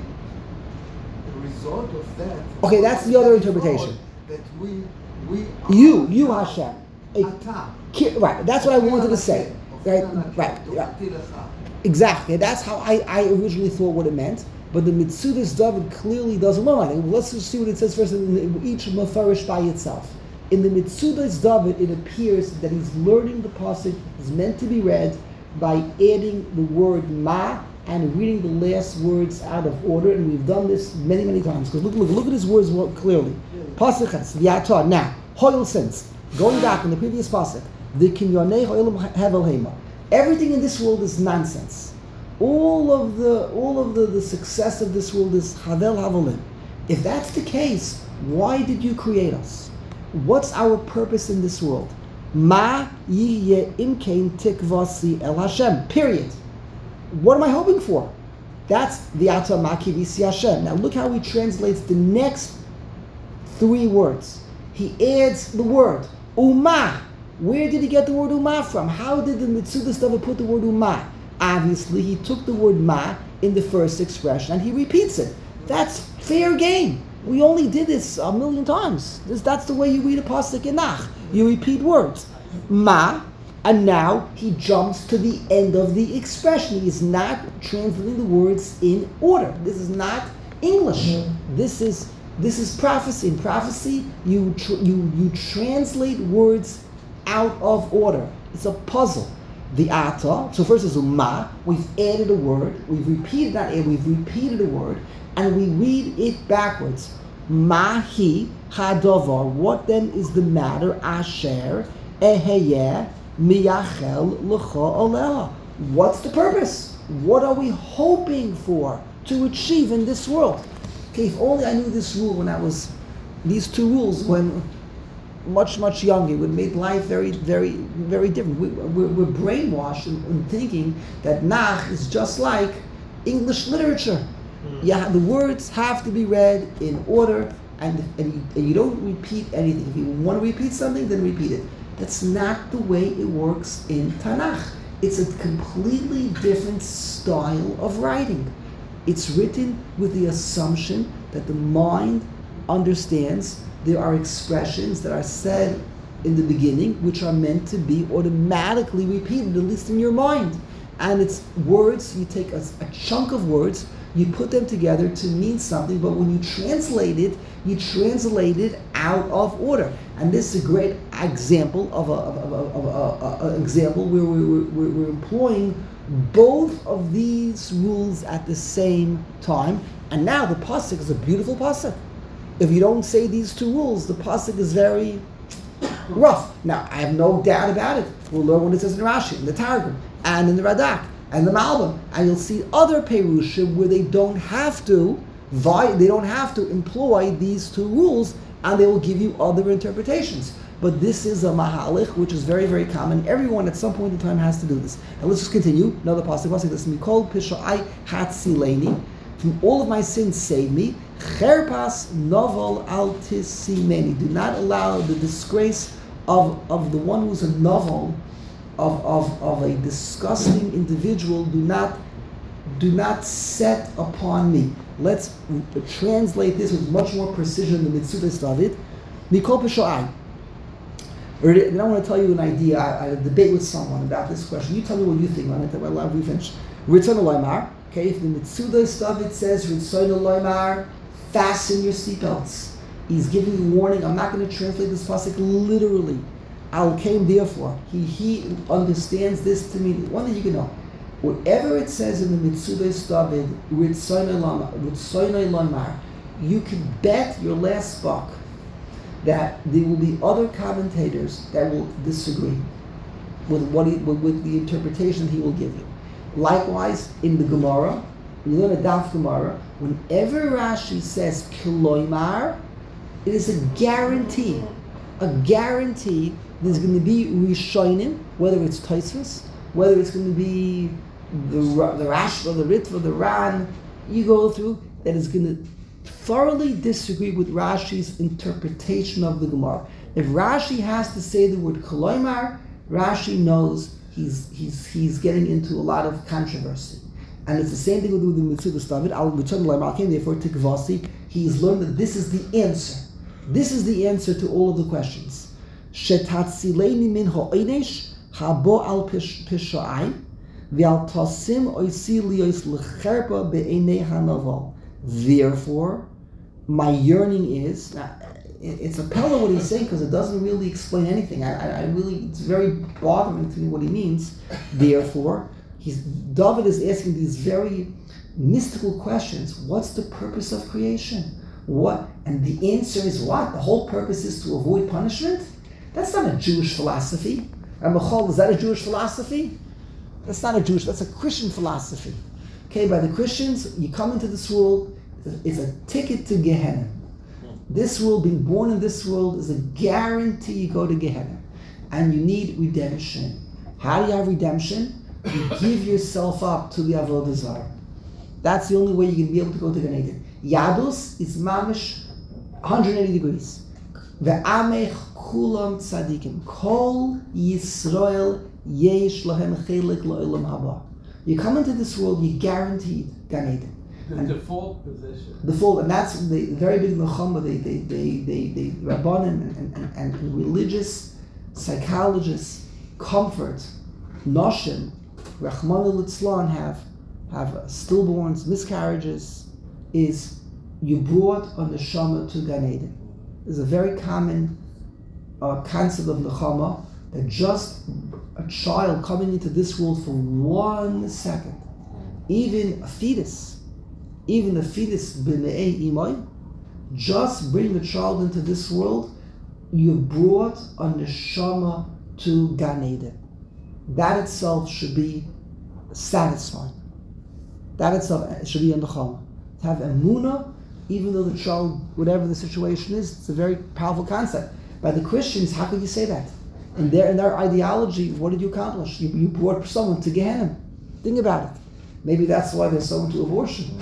Speaker 5: the result of that.
Speaker 1: Okay, that's the other interpretation.
Speaker 5: That we we are
Speaker 1: You, you Hashem. A-
Speaker 5: Ata.
Speaker 1: ki- Right, that's what I wanted to say. Right, right, right. Exactly. That's how I, I originally thought what it meant. But the Mitzudas David clearly doesn't know anything. Let's just see what it says first in each Mefarish by itself. In the Mitzudas David, it appears that he's learning the pasuk is meant to be read by adding the word ma and reading the last words out of order. And we've done this many, many times. Because look, look, look at his words clearly. Pasuk has v'yata. Now, hoil since going back in the previous pasuk, the kinyonei hoilim hevel hema. Everything in this world is nonsense. All of the all of the, the success of this world is havel havolim. If that's the case, why did you create us? What's our purpose in this world? Ma yihye imkein tikvasi el Hashem. Period. What am I hoping for? That's the ata ma kivisi Hashem. Now look how he translates the next three words. He adds the word uma. Where did he get the word uma from? How did the Mitzudas David put the word uma? Obviously, he took the word ma in the first expression and he repeats it. That's fair game. We only did this a million times. This, that's the way you read a pasuk in Nach. You repeat words. Ma, and now he jumps to the end of the expression. He is not translating the words in order. This is not English. This is this is prophecy. In prophecy, you tr- you you translate words out of order. It's a puzzle. The ata. So first is ma. We've added a word. We've repeated that. We've repeated a word, and we read it backwards. Mahi hadavar. What then is the matter? Asher eheyeh miyachel lecha aleha. What's the purpose? What are we hoping for to achieve in this world? Okay, if only I knew this rule when I was these two rules when. Much, much younger, it would have made life very, very, very different. We, we're, we're brainwashed in, in thinking that Nach is just like English literature. Mm. Yeah, the words have to be read in order, and, and, you, and you don't repeat anything. If you want to repeat something, then repeat it. That's not the way it works in Tanakh. It's a completely different style of writing. It's written with the assumption that the mind understands. There are expressions that are said in the beginning which are meant to be automatically repeated, at least in your mind. And it's words, you take a, a chunk of words, you put them together to mean something, but when you translate it, you translate it out of order. And this is a great example of an of a, of a, of a, a example where we're, we're, we're employing both of these rules at the same time. And now the pasuk is a beautiful pasuk. If you don't say these two rules, the pasuk is very rough. Now, I have no doubt about it. We'll learn what it says in Rashi, in the Targum, and in the Radak, and the Malbim, and you'll see other perushim where they don't have to, they don't have to employ these two rules, and they will give you other interpretations. But this is a mahalich, which is very, very common. Everyone at some point in time has to do this. Now let's just continue. Another pasuk. Pasuk this: Mikol pishai hatzileni. From all of my sins, save me. Cherpas novel al tisimeni. Do not allow the disgrace of, of the one who's a novel, of, of, of a disgusting individual. Do not do not set upon me. Let's translate this with much more precision in the Mitzudas David. Mikol peshoai. Then I want to tell you an idea. I, I had a debate with someone about this question. You tell me what you think on it. Then I'll finish. Ritzon Aloymar. Okay, if the Mitzudas David says Ritzon Aloymar, fasten your seatbelts. He's giving you warning. I'm not going to translate this pasuk literally. Al Kain, therefore, he, he understands this to mean, one thing you can know, whatever it says in the Mitzudas David, Ritzoynei Lomar, you can bet your last buck that there will be other commentators that will disagree with what he, with, with the interpretation he will give you. Likewise, in the Gemara, when you learn a Daf Gemara, whenever Rashi says Kiloimar, it is a guarantee, a guarantee there's going to be Rishonim, whether it's Tosfos, whether it's going to be the the Rashba, the Ritva, the Ran, you go through, that is going to thoroughly disagree with Rashi's interpretation of the Gemara. If Rashi has to say the word Koloimar, Rashi knows he's he's he's getting into a lot of controversy. And it's the same thing with the Mitzudas David. Al B'Tshon L'Malkim, therefore Tikvasi, he's learned that this is the answer. This is the answer to all of the questions. Shetatzileni min ha'onesh habo al pisha'ai v'al tasim oisi liyos l'cherpa be'enei hanaval. Therefore, my yearning is, now, it's a pella what he's saying because it doesn't really explain anything. I, I, I really, it's very bothering to me what he means. Therefore, he's, David is asking these very mystical questions. What's the purpose of creation? What? And the answer is what? The whole purpose is to avoid punishment? That's not a Jewish philosophy. Ramachal, is that a Jewish philosophy? That's not a Jewish, that's a Christian philosophy. Okay, by the Christians, you come into this world, it's a ticket to Gehenna. This world, being born in this world, is a guarantee you go to Gehenna. And you need redemption. How do you have redemption? You give yourself up to the Avodah Zarah. That's the only way you can be able to go to Gan Eden. Yadus is mamish one hundred eighty degrees. Ve'amech kulam tzadikim. Kol Yisrael yesh lahem chelik la'olam haba. You come into this world, you're guaranteed Gan Eden.
Speaker 3: The
Speaker 1: and
Speaker 3: default position.
Speaker 1: The full, and that's the very big mechama. They, they, they, they, they, Rabbanim and, and, and, and religious psychologists comfort noshim, Rachmana litzlan have have stillborns, miscarriages. Is you brought a neshama to Gan Eden. There's a very common uh, concept of nechama that just a child coming into this world for one second, even a fetus. Even the fetus b'me'ei imay, just bring the child into this world, you brought a neshama to Gan Eden. That itself should be satisfying. That itself should be a nechama. To have emunah, even though the child, whatever the situation is, it's a very powerful concept. By the Christians, how could you say that? In their in their ideology, what did you accomplish? You, you brought someone to Gehenna. Think about it. Maybe that's why they're so into abortion.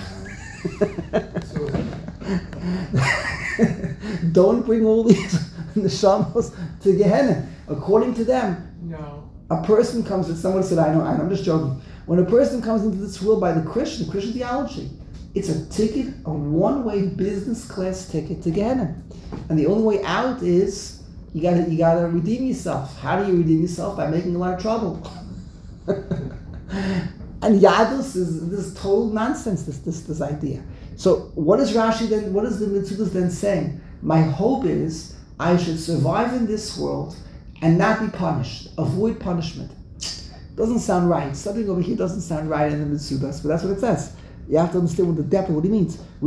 Speaker 1: Don't bring all these neshamas to Gehenna. According to them,
Speaker 3: No.
Speaker 1: a person comes, and someone said, I know, I'm just joking. When a person comes into this world by the Christian, Christian theology, it's a ticket, a one-way business class ticket to Gehenna. And the only way out is, you gotta, you gotta redeem yourself. How do you redeem yourself? By making a lot of trouble. And Yadus is this total nonsense, this, this this idea. So what is Rashi then, what is the Mitzudas then saying? My hope is I should survive in this world and not be punished, avoid punishment. Doesn't sound right. Something over here doesn't sound right in the Mitzudas, but that's what it says. You have to understand what the depth of what it means. My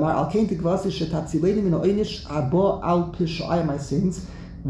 Speaker 1: sins,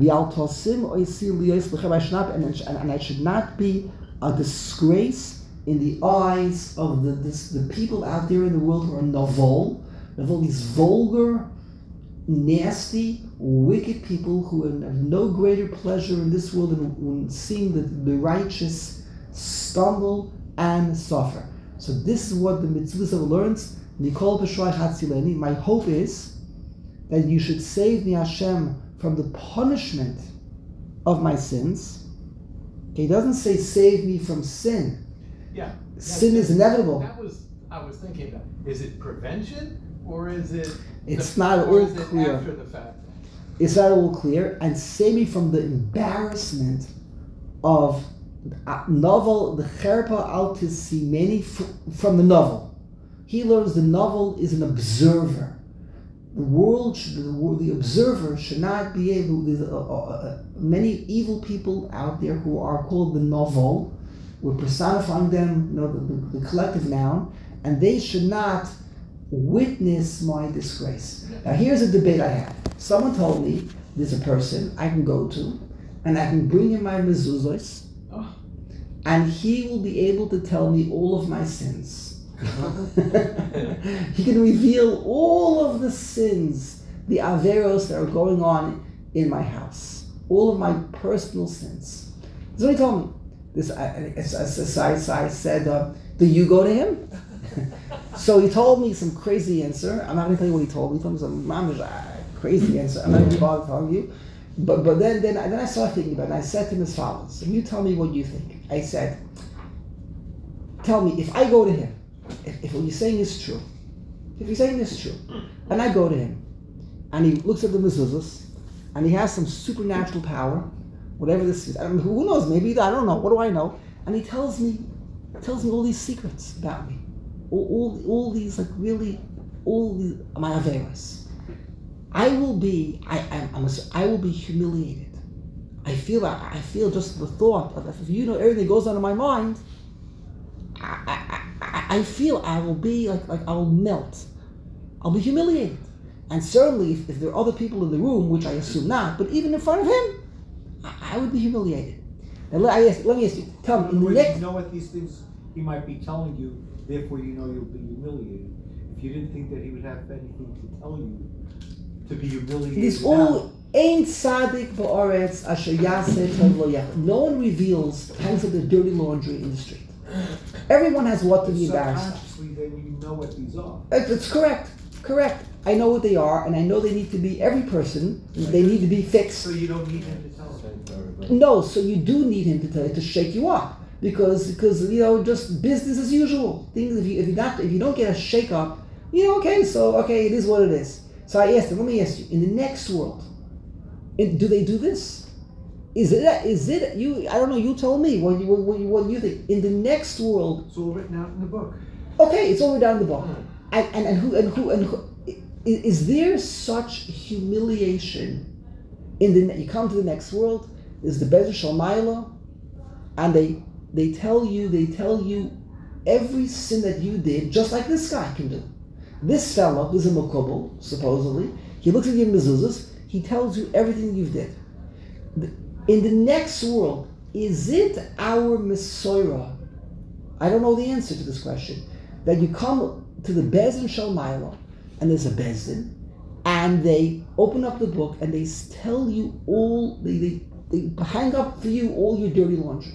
Speaker 1: and I should not be a disgrace in the eyes of the this, the people out there in the world who are novol, novol, these vulgar, nasty, wicked people who have no greater pleasure in this world than, than seeing the, the righteous stumble and suffer. So this is what the Mitzudas learns. Nikol B'Shrei Chatzileni. My hope is that you should save me, Hashem, from the punishment of my sins. Okay, he doesn't say save me from sin.
Speaker 3: Yeah.
Speaker 1: Sin is inevitable.
Speaker 3: That was, I was thinking about, is it prevention or is it?
Speaker 1: It's
Speaker 3: the,
Speaker 1: not
Speaker 3: or
Speaker 1: all
Speaker 3: is it
Speaker 1: clear.
Speaker 3: after the fact?
Speaker 1: It's not all clear. And save me from the embarrassment of novel, the cherpa al tisimeni from the novel. He learns the novel is an observer. the world, should, the, world, the observer should not be able, there's uh, uh, many evil people out there who are called the novel. We're personifying them, you know, the, the, the collective noun, and they should not witness my disgrace. Now here's a debate I had. Someone told me there's a person I can go to, and I can bring him my mezuzos,
Speaker 3: Oh.
Speaker 1: and he will be able to tell me all of my sins. He can reveal all of the sins, the averos that are going on in my house, all of my personal sins. That's what he told me. This, I, I, I, I said, uh, do you go to him? So he told me some crazy answer. I'm not going to tell you what he told me. He told me some mamish, uh, crazy answer. I'm not going to bother telling you. But but then then, then I started thinking about it, and I said to him as follows, and you tell me what you think. I said, tell me, if I go to him, if, if what you're saying is true, if you're saying this is true, and I go to him, and he looks at the mezuzahs, and he has some supernatural power, whatever this is, I don't know, who knows, maybe, I don't know, what do I know, and he tells me, tells me all these secrets about me, all, all, all these, like really, all these, my averas. I will be, I, I'm, I'm a, I will be humiliated. I feel, I, I feel just the thought of, if you know everything that goes on in my mind, I, I, I, I feel I will be like, like I will melt. I'll be humiliated. And certainly if, if there are other people in the room, which I assume not, but even in front of him, I, I would be humiliated. And let, I ask, let me ask you, tell me, in the next...
Speaker 7: You know what these things he might be telling you, therefore you know you'll be humiliated. If you didn't think that he would have anything to tell you, to be humiliated.
Speaker 1: It is all ain't tzaddik ba'aretz asher yaseh tov lo yachol. No one reveals hangs up their dirty laundry in the street. Everyone has what to be embarrassed of.
Speaker 7: Subconsciously, then you know what these are.
Speaker 1: It's correct, correct. I know what they are, and I know they need to be, every person, they need to be fixed.
Speaker 7: So you don't need him to tell you.
Speaker 1: No, so you do need him to tell you, to shake you up. Because, because you know, just business as usual. Things, if you, if you, not, if you don't get a shake up, you know, okay, so, okay, it is what it is. So I asked him, let me ask you, in the next world, in, do they do this? Is it, is it, you, I don't know, you tell me, what, you, what, what, what do you think? In the next world...
Speaker 7: It's all written out in the book.
Speaker 1: Okay, it's all written down in the book. And, and, and who, and who, and who, is, is there such humiliation in the, you come to the next world, there's the Bezer Shalmayla, and they, they tell you, they tell you every sin that you did, just like this guy can do. This fellow is a Mekubal, supposedly. He looks at your mezuzahs. He tells you everything you've did. In the next world, is it our Mesorah? I don't know the answer to this question. That you come to the Bezdin Shalmayla, and there's a Bezdin, and they open up the book and they tell you all, they, they, they hang up for you all your dirty laundry.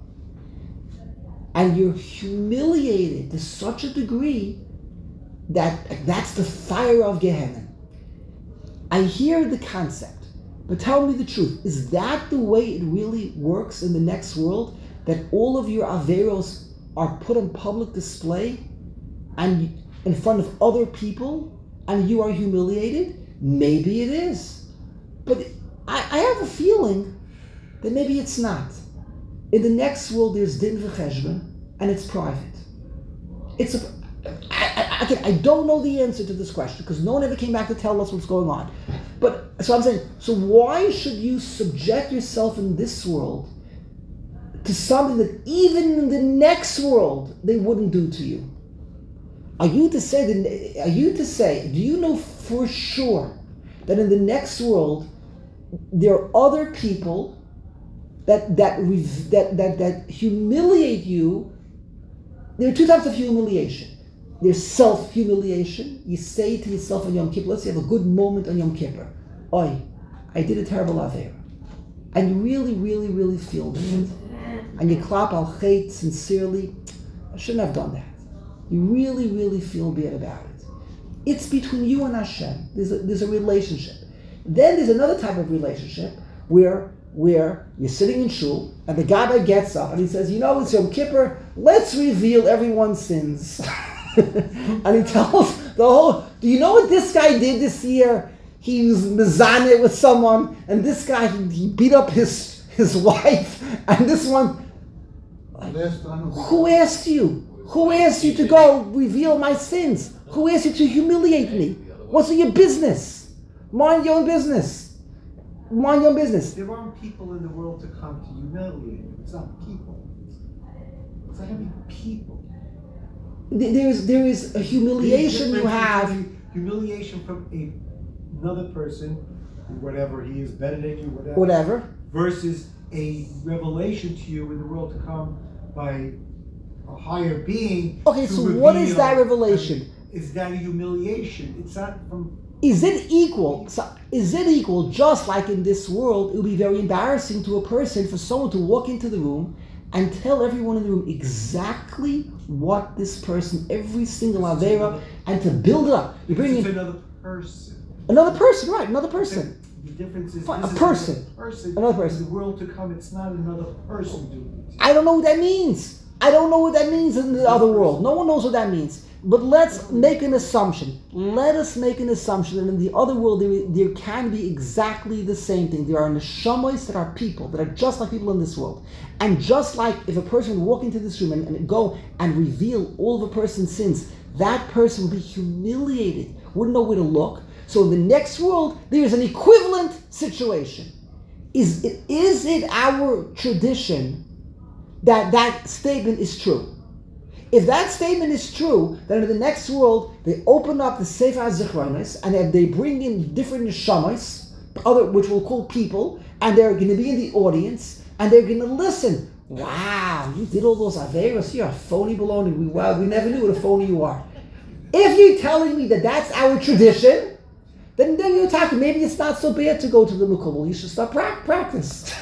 Speaker 1: And you're humiliated to such a degree that that's the fire of Gehenna. I hear the concept, but tell me the truth. Is that the way it really works in the next world? That all of your averos are put on public display and in front of other people and you are humiliated? Maybe it is. But I, I have a feeling that maybe it's not. In the next world there's din v'cheshbon and it's private. It's a I, I, I, I don't know the answer to this question because no one ever came back to tell us what's going on. But so I'm saying, so why should you subject yourself in this world to something that even in the next world they wouldn't do to you? Are you to say that? Are you to say? Do you know for sure that in the next world there are other people that that that that, that humiliate you? There are two types of humiliation. There's self-humiliation. You say to yourself on Yom Kippur, let's say you have a good moment on Yom Kippur. Oi, I did a terrible avera. And you really, really, really feel bad. And you clap al chait sincerely. I shouldn't have done that. You really, really feel bad about it. It's between you and Hashem. There's a, there's a relationship. Then there's another type of relationship where where you're sitting in shul and the Gabbai gets up and he says, you know, it's Yom Kippur, let's reveal everyone's sins. And he tells the whole, do you know what this guy did this year? He was mezaneh with someone, and this guy, he, he beat up his, his wife, and this one, who asked you? Who asked you to go reveal my sins? Who asked you to humiliate me? What's your business? Mind your own business. Mind your own business.
Speaker 7: There aren't people in the world to come to humiliate you. It's not people. It's not gonna be people.
Speaker 1: Th- There is there is a humiliation you
Speaker 7: There's a
Speaker 1: have.
Speaker 7: difference between Humiliation from a, another person, whatever he is better than you, whatever.
Speaker 1: Whatever.
Speaker 7: Versus a revelation to you in the world to come by a higher being.
Speaker 1: Okay,
Speaker 7: to
Speaker 1: so what is
Speaker 7: reveal-
Speaker 1: that revelation?
Speaker 7: Is that a humiliation? It's not from.
Speaker 1: Is it equal? So is it equal? Just like in this world, it would be very embarrassing to a person for someone to walk into the room and tell everyone in the room exactly what this person, every single avera, and to build it up. You bring
Speaker 7: It's
Speaker 1: in
Speaker 7: another person.
Speaker 1: another person, right? Another person.
Speaker 7: The difference is
Speaker 1: Fine,
Speaker 7: this
Speaker 1: a
Speaker 7: is
Speaker 1: person.
Speaker 7: another person.
Speaker 1: Another person.
Speaker 7: In the world to come, it's not another person doing it.
Speaker 1: I don't know what that means. I don't know what that means in the other world. No one knows what that means. But let's make an assumption. Let us make an assumption that in the other world there, there can be exactly the same thing. There are neshamas that are people, that are just like people in this world. And just like if a person would walk into this room and, and go and reveal all of a person's sins, that person would be humiliated, wouldn't know where to look. So in the next world, there is an equivalent situation. Is it, is it our tradition that that statement is true? If that statement is true, then in the next world, they open up the Sefer HaZichronos, and if they bring in different neshamas, other which we'll call people, and they're going to be in the audience, and they're going to listen. Wow, you did all those averos, you're a phony baloney. We, wow, we never knew what a phony you are. If you're telling me that that's our tradition, then, then you're talking, maybe it's not so bad to go to the Mekubal. You should start pra- practice.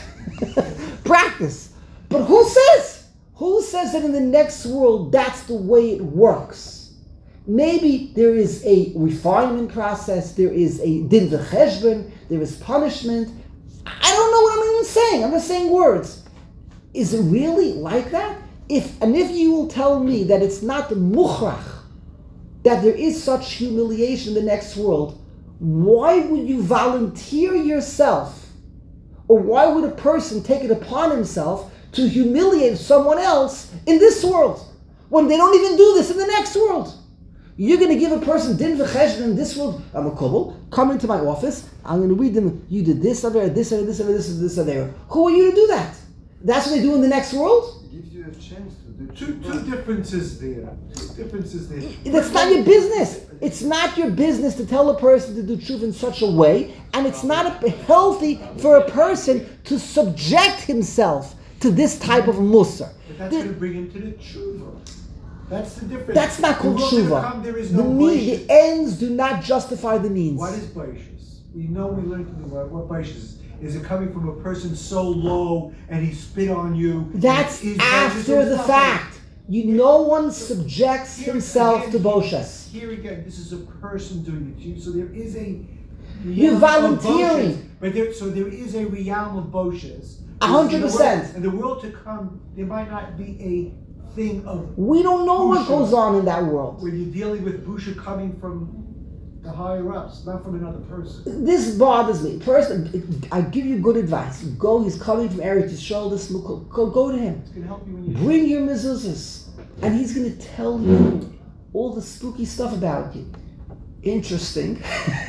Speaker 1: Practice. But who says? Who says that in the next world that's the way it works? Maybe there is a refinement process, there is a din v'cheshbon, there is punishment. I don't know what I'm even saying. I'm just saying words. Is it really like that? If and if you will tell me that it's not the mukhrach, that there is such humiliation in the next world, why would you volunteer yourself? Or why would a person take it upon himself to humiliate someone else in this world, when they don't even do this in the next world? You're going to give a person din v'cheshbon in this world. I'm a kobel. Come into my office. I'm going to read them. You did this over there, this over this over this over this over there. Who are you to do that? That's what they do in the next world.
Speaker 5: It gives you a chance to do
Speaker 7: Two, two differences there. Two differences there.
Speaker 1: That's not your business. It's not your business to tell a person to do tshuva in such a way, and it's not a, healthy for a person to subject himself to this type of mussar.
Speaker 7: But that's going to bring him to the tshuva. That's the difference.
Speaker 1: That's not called
Speaker 7: The world gonna
Speaker 1: tshuva.
Speaker 7: come, there is
Speaker 1: The,
Speaker 7: no
Speaker 1: mean,
Speaker 7: baishas.
Speaker 1: the ends do not justify the means.
Speaker 7: What is baishas? We know we learned in the word. What baishas is? Is it coming from a person so low and he spit on you?
Speaker 1: That's
Speaker 7: Is baishas
Speaker 1: after
Speaker 7: or
Speaker 1: the
Speaker 7: something?
Speaker 1: fact. You, no one subjects
Speaker 7: Here
Speaker 1: himself
Speaker 7: again,
Speaker 1: to boshas.
Speaker 7: Here again, this is a person doing it to you. So there is a
Speaker 1: You're
Speaker 7: realm of
Speaker 1: volunteering.
Speaker 7: boshas, But there, so there is a realm of boshas.
Speaker 1: A hundred percent.
Speaker 7: In the world to come, there might not be a thing of
Speaker 1: We don't know what
Speaker 7: Busha.
Speaker 1: goes on in that world.
Speaker 7: when you're dealing with busha coming from the higher ups, not from another person.
Speaker 1: This bothers me. First, I give you good advice. Go, he's coming from Eretz Yisrael, this Mukul. Go, go to him.
Speaker 7: It's gonna help you when you
Speaker 1: Bring your mezuzahs. And he's going to tell you all the spooky stuff about you. Interesting.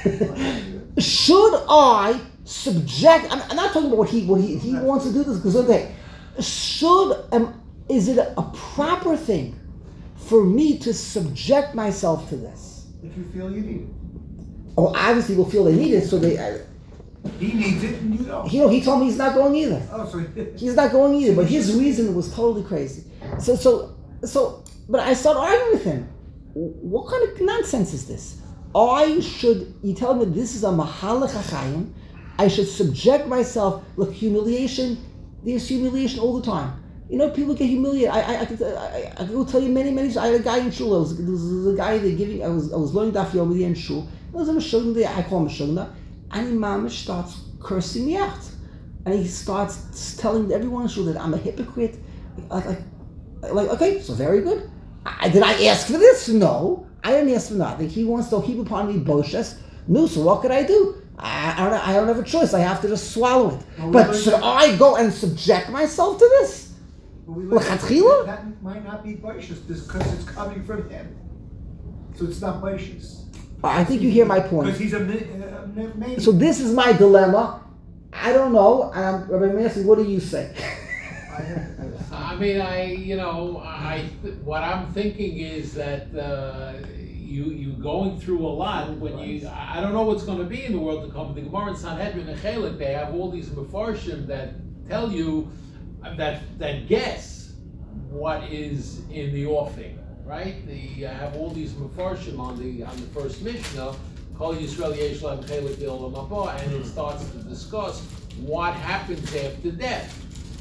Speaker 1: Should I subject, I'm, I'm not talking about what he what he, he wants to do this, because okay, should, um, is it a, a proper thing for me to subject myself to this?
Speaker 7: if you feel you need
Speaker 1: Oh, obviously we'll feel they need it, so they, uh,
Speaker 7: it. He needs it and you don't.
Speaker 1: you know, he told me he's not going either.
Speaker 7: Oh, so
Speaker 1: He's not going either, but his reason was totally crazy. So, so, so, but I started arguing with him. What kind of nonsense is this? I should, you tell me this is a mahalach hachayim, I should subject myself, look, humiliation, there's humiliation all the time. You know, people get humiliated. I, I, I, could, I, I could tell you many, many, I had a guy in shul, I was, there was a guy they giving, I was, I was learning Daf Yomi in shul, there was a Meshugna there, I call him Meshugna, and he mamish starts cursing me out. And he starts telling everyone in shul that I'm a hypocrite. Like, like, like okay, so very good. I, did I ask for this? No. I didn't ask for nothing. He wants to heap upon me boshes. No, so what could I do? I, I, don't, I don't have a choice. I have to just swallow it.
Speaker 7: Well, we
Speaker 1: But
Speaker 7: learned
Speaker 1: should
Speaker 7: that-
Speaker 1: I go and subject myself to this?
Speaker 7: But we learned
Speaker 1: L'chatchila?
Speaker 7: that, that might not be baishas because it's coming from him. So it's not baishas.
Speaker 1: I think you hear my point.
Speaker 7: Because he's a mi- uh, mi- maybe.
Speaker 1: So this is my dilemma. I don't know. Um, Rabbi Massey, what do you say?
Speaker 5: I have,
Speaker 6: I mean, I, you know, I, what I'm thinking is that uh, you, you going through a lot when you, I don't know what's going to be in the world to come. The Gemara in Sanhedrin and Chelik, they have all these mefarshim that tell you, that, that guess what is in the offing, right? They have all these mefarshim on the, on the first Mishnah, Kol Yisrael Yesh Lahem Chelik B'Olam Haba, and it starts to discuss what happens after death.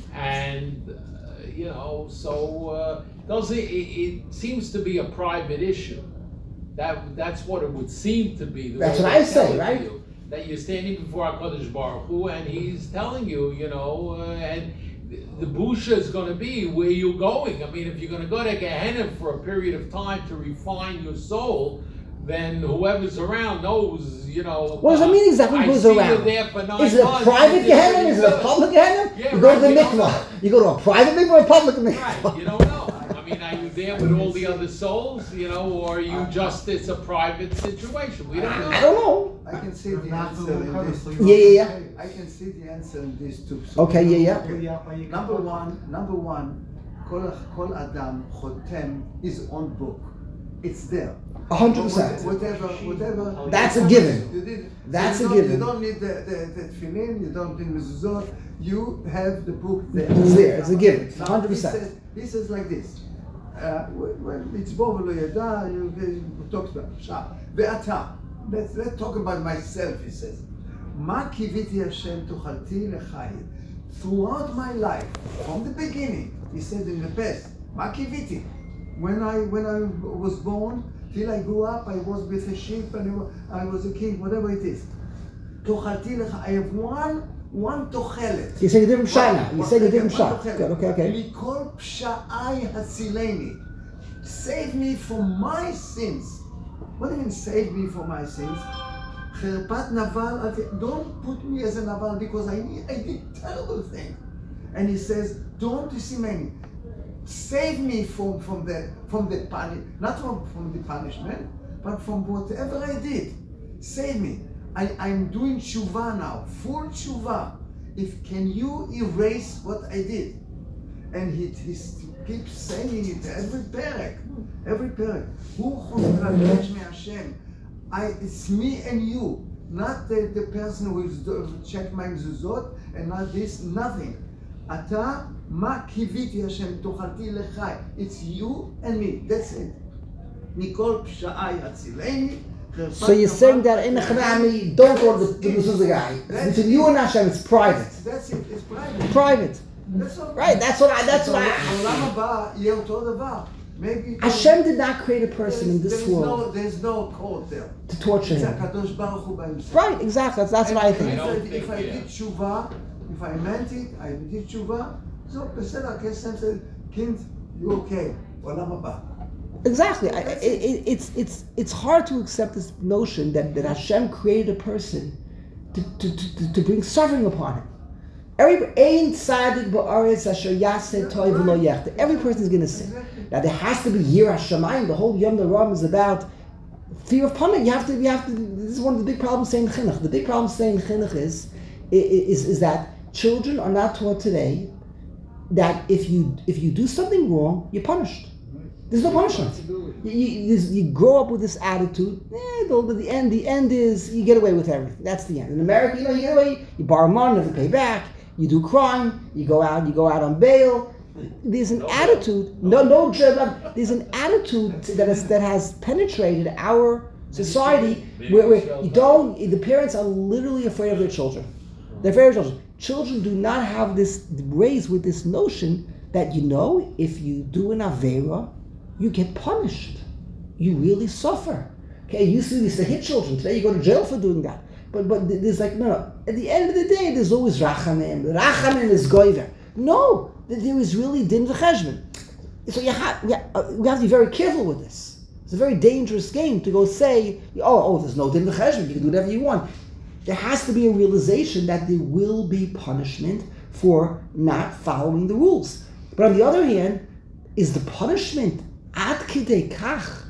Speaker 6: And, uh, you know, so uh, those, it, it seems to be a private issue. That That's what it would seem to be.
Speaker 1: That's what I say,
Speaker 6: telling
Speaker 1: right?
Speaker 6: You, that you're standing before HaKadosh Baruch Hu, and he's telling you, you know, uh, and the busha is going to be where you're going. I mean, if you're going to go to Gehenna for a period of time to refine your soul, then whoever's around knows, you know.
Speaker 1: What does that mean exactly?
Speaker 6: I
Speaker 1: Who's
Speaker 6: see
Speaker 1: around?
Speaker 6: you there for nine
Speaker 1: Is it a
Speaker 6: months,
Speaker 1: private
Speaker 6: you did
Speaker 1: Gehenna?
Speaker 6: pretty
Speaker 1: Is it a
Speaker 6: good.
Speaker 1: public Gehenna?
Speaker 6: Yeah,
Speaker 1: you go to the
Speaker 6: right, you don't know.
Speaker 1: mikvah. You go to a private mikvah or a public mikvah?
Speaker 6: Right, you don't know. I mean, are you there with all the other souls, you know, or are you just, it's a private situation? We don't
Speaker 1: I
Speaker 6: know.
Speaker 1: don't know.
Speaker 5: I can see the answer in this.
Speaker 1: Yeah, yeah, yeah.
Speaker 5: I can see the answer in these two.
Speaker 1: Okay, yeah, yeah.
Speaker 5: Number one, number one, Kol, Kol Adam Chotem his own book. It's there.
Speaker 1: A hundred percent.
Speaker 5: Whatever, whatever.
Speaker 1: That's a given.
Speaker 5: You did.
Speaker 1: That's
Speaker 5: so you
Speaker 1: a
Speaker 5: don't-
Speaker 1: given.
Speaker 5: You don't need the, the, the tefillin, you don't need mezuzot, you have the book there.
Speaker 1: It's there, it's a given,
Speaker 5: Now,
Speaker 1: one hundred
Speaker 5: he
Speaker 1: percent.
Speaker 5: says- He says like this, uh, when it's bo v'lo yada, you you talk about Shah. Ve'ata. Let's, let's talk about myself, he says. Ma kiviti Hashem tuchalti lechayim. Throughout my life, from the beginning, he said in the past, ma kiviti. When I when I was born, till I grew up, I was with a sheep and I was a king, whatever it is. Tuchalti lecha. I have one one tochelet.
Speaker 1: You say a different shot now. You say a different
Speaker 5: One
Speaker 1: shot.
Speaker 5: tochelet.
Speaker 1: Good, okay, okay.
Speaker 5: Mikol psha'ai hatzileni. Save me from my sins. What do you mean save me from my sins? Cherpat naval, al te- don't put me as a naval because I, I did terrible things. And he says, don't tisimeni. Save me from, from the from the punish, not from, from the punishment, but from whatever I did. Save me. I, I'm doing tshuva now, full tshuva. If can you erase what I did? And he, he keeps saying it every parak, every parak. Who chosrakesh me Hashem? I, it's me and you, not the, the person who is do- check my mezuzot and not this, nothing. Ata ma kiviti Hashem tochalti lechai. It's you and me. That's it. Mikol psha'ai hatzileni.
Speaker 1: So you're saying that in the Chanami, don't go to the, the mezuzah guy. It's between you and Hashem, it's private.
Speaker 5: That's it. It's private.
Speaker 1: Private.
Speaker 5: That's all.
Speaker 1: Right, that's what I, that's what I...
Speaker 5: בעולם הבא יהיה אותו דבר. Maybe
Speaker 1: Hashem did not create a person in this
Speaker 5: there's
Speaker 1: world
Speaker 5: No, there's no code there.
Speaker 1: to torture
Speaker 5: It's
Speaker 1: him.
Speaker 5: HaKadosh Baruch Hu by himself.
Speaker 1: Right, exactly, that's, that's what I
Speaker 5: And
Speaker 1: think.
Speaker 5: If I,
Speaker 6: don't
Speaker 5: if
Speaker 6: think,
Speaker 5: I
Speaker 6: yeah.
Speaker 5: did tshuva, if I meant it, I did tshuva, so בסדר, Hashem said, kind, you okay, עולם הבא.
Speaker 1: Exactly. I, it, it, it's it's it's hard to accept this notion that, that Hashem created a person to, to, to, to bring suffering upon him. Every ein tzaddik ba'aretz asher yaseh toiv v'lo yechta. Every person is going to sin. Now there has to be yirah shamayim. The whole Yom Ram is about fear of punishment. You have to. You have to. This is one of the big problems saying chinuch. The big problem saying chinuch is is is that children are not taught today that if you if you do something wrong, you're punished. There's no punishment. You, you, you grow up with this attitude. Eh, the, the end. The end is you get away with everything. That's the end. In America, you know, you get away. You borrow money, you have to pay back. You do crime. You go out. You go out on bail. There's an attitude. No, no, no. There's an attitude that is that has penetrated our society where, where you don't. The parents are literally afraid of their children. They're afraid of their children. Children do not have this raised with this notion that you know if you do an avera, you get punished. You really suffer. Okay, you used to, used to hit children. Today you go to jail for doing that. But but there's like, no, no. At the end of the day, there's always rachamim. Rachamim is goiver. No, there is really din v'cheshbon. So you have, we have, we have to be very careful with this. It's a very dangerous game to go say, oh, oh, there's no din v'cheshbon. You can do whatever you want. There has to be a realization that there will be punishment for not following the rules. But on the other hand, is the punishment ad kidei kach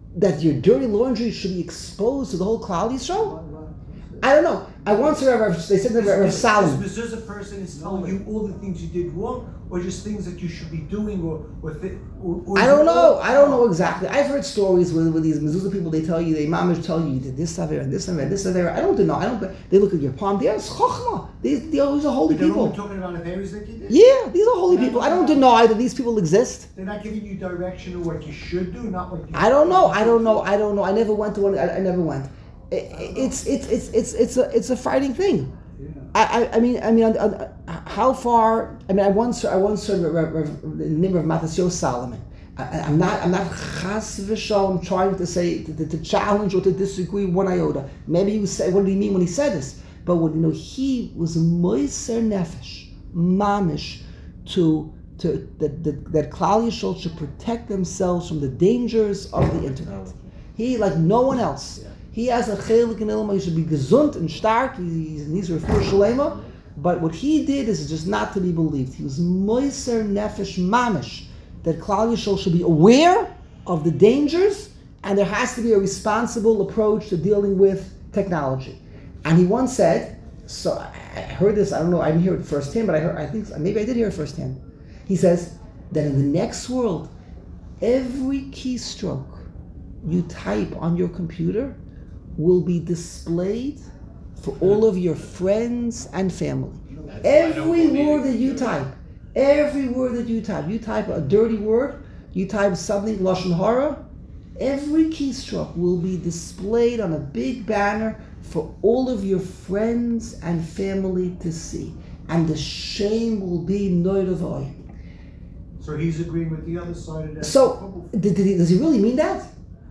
Speaker 1: that your dirty laundry should be exposed to the whole Klal Yisrael? I don't know. I once heard Rav, they said that Rav Salam.
Speaker 7: This mezuzah person is telling you all the things you did wrong, or just things that you should be doing, or or, th- or, or
Speaker 1: I don't know. I don't know exactly. I've heard stories with, with these mezuzah people. They tell you, they mamish tell you, you did this aver and this aver and this aver. I don't know. I don't. They look at your palm. They're chochma. These, these are holy
Speaker 7: But they're
Speaker 1: people.
Speaker 7: only talking about averis that you did.
Speaker 1: Yeah, these are holy people. I don't deny that these people exist.
Speaker 7: They're not giving you direction of what you should do, not what you.
Speaker 1: I don't know. I don't know. I don't know. I never went to one. I, I never went. It, it's it's it's it's it's a it's a frightening thing. I, I, I mean I mean uh, uh, how far I mean I once I once heard Rev, Rev, the name of Matthew Solomon. I, I'm not I'm not chas v'shalom trying to say to, to, to challenge or to disagree one iota. Maybe he was saying, what did he mean when he said this? But what you know, he was moiser nefesh mamish to to that that, that Klal Yisrael should protect themselves from the dangers of the internet. He, like no one else. He has a chelik in ilma. He should be gesund and stark. He needs refuah shalema. But what he did is just not to be believed. He was moiser nefesh mamish that Klal Yisrael should be aware of the dangers, and there has to be a responsible approach to dealing with technology. And he once said, so I heard this. I don't know. I didn't hear it firsthand, but I heard. I think maybe I did hear it firsthand. He says that in the next world, every keystroke you type on your computer will be displayed for all of your friends and family. Every word that you type, every word that you type, you type a dirty word, you type something lashon hara, every keystroke will be displayed on a big banner for all of your friends and family to see, and the shame will be noidavoy.
Speaker 7: So he's agreeing with the other side of that.
Speaker 1: So, did, did he, does he really mean that?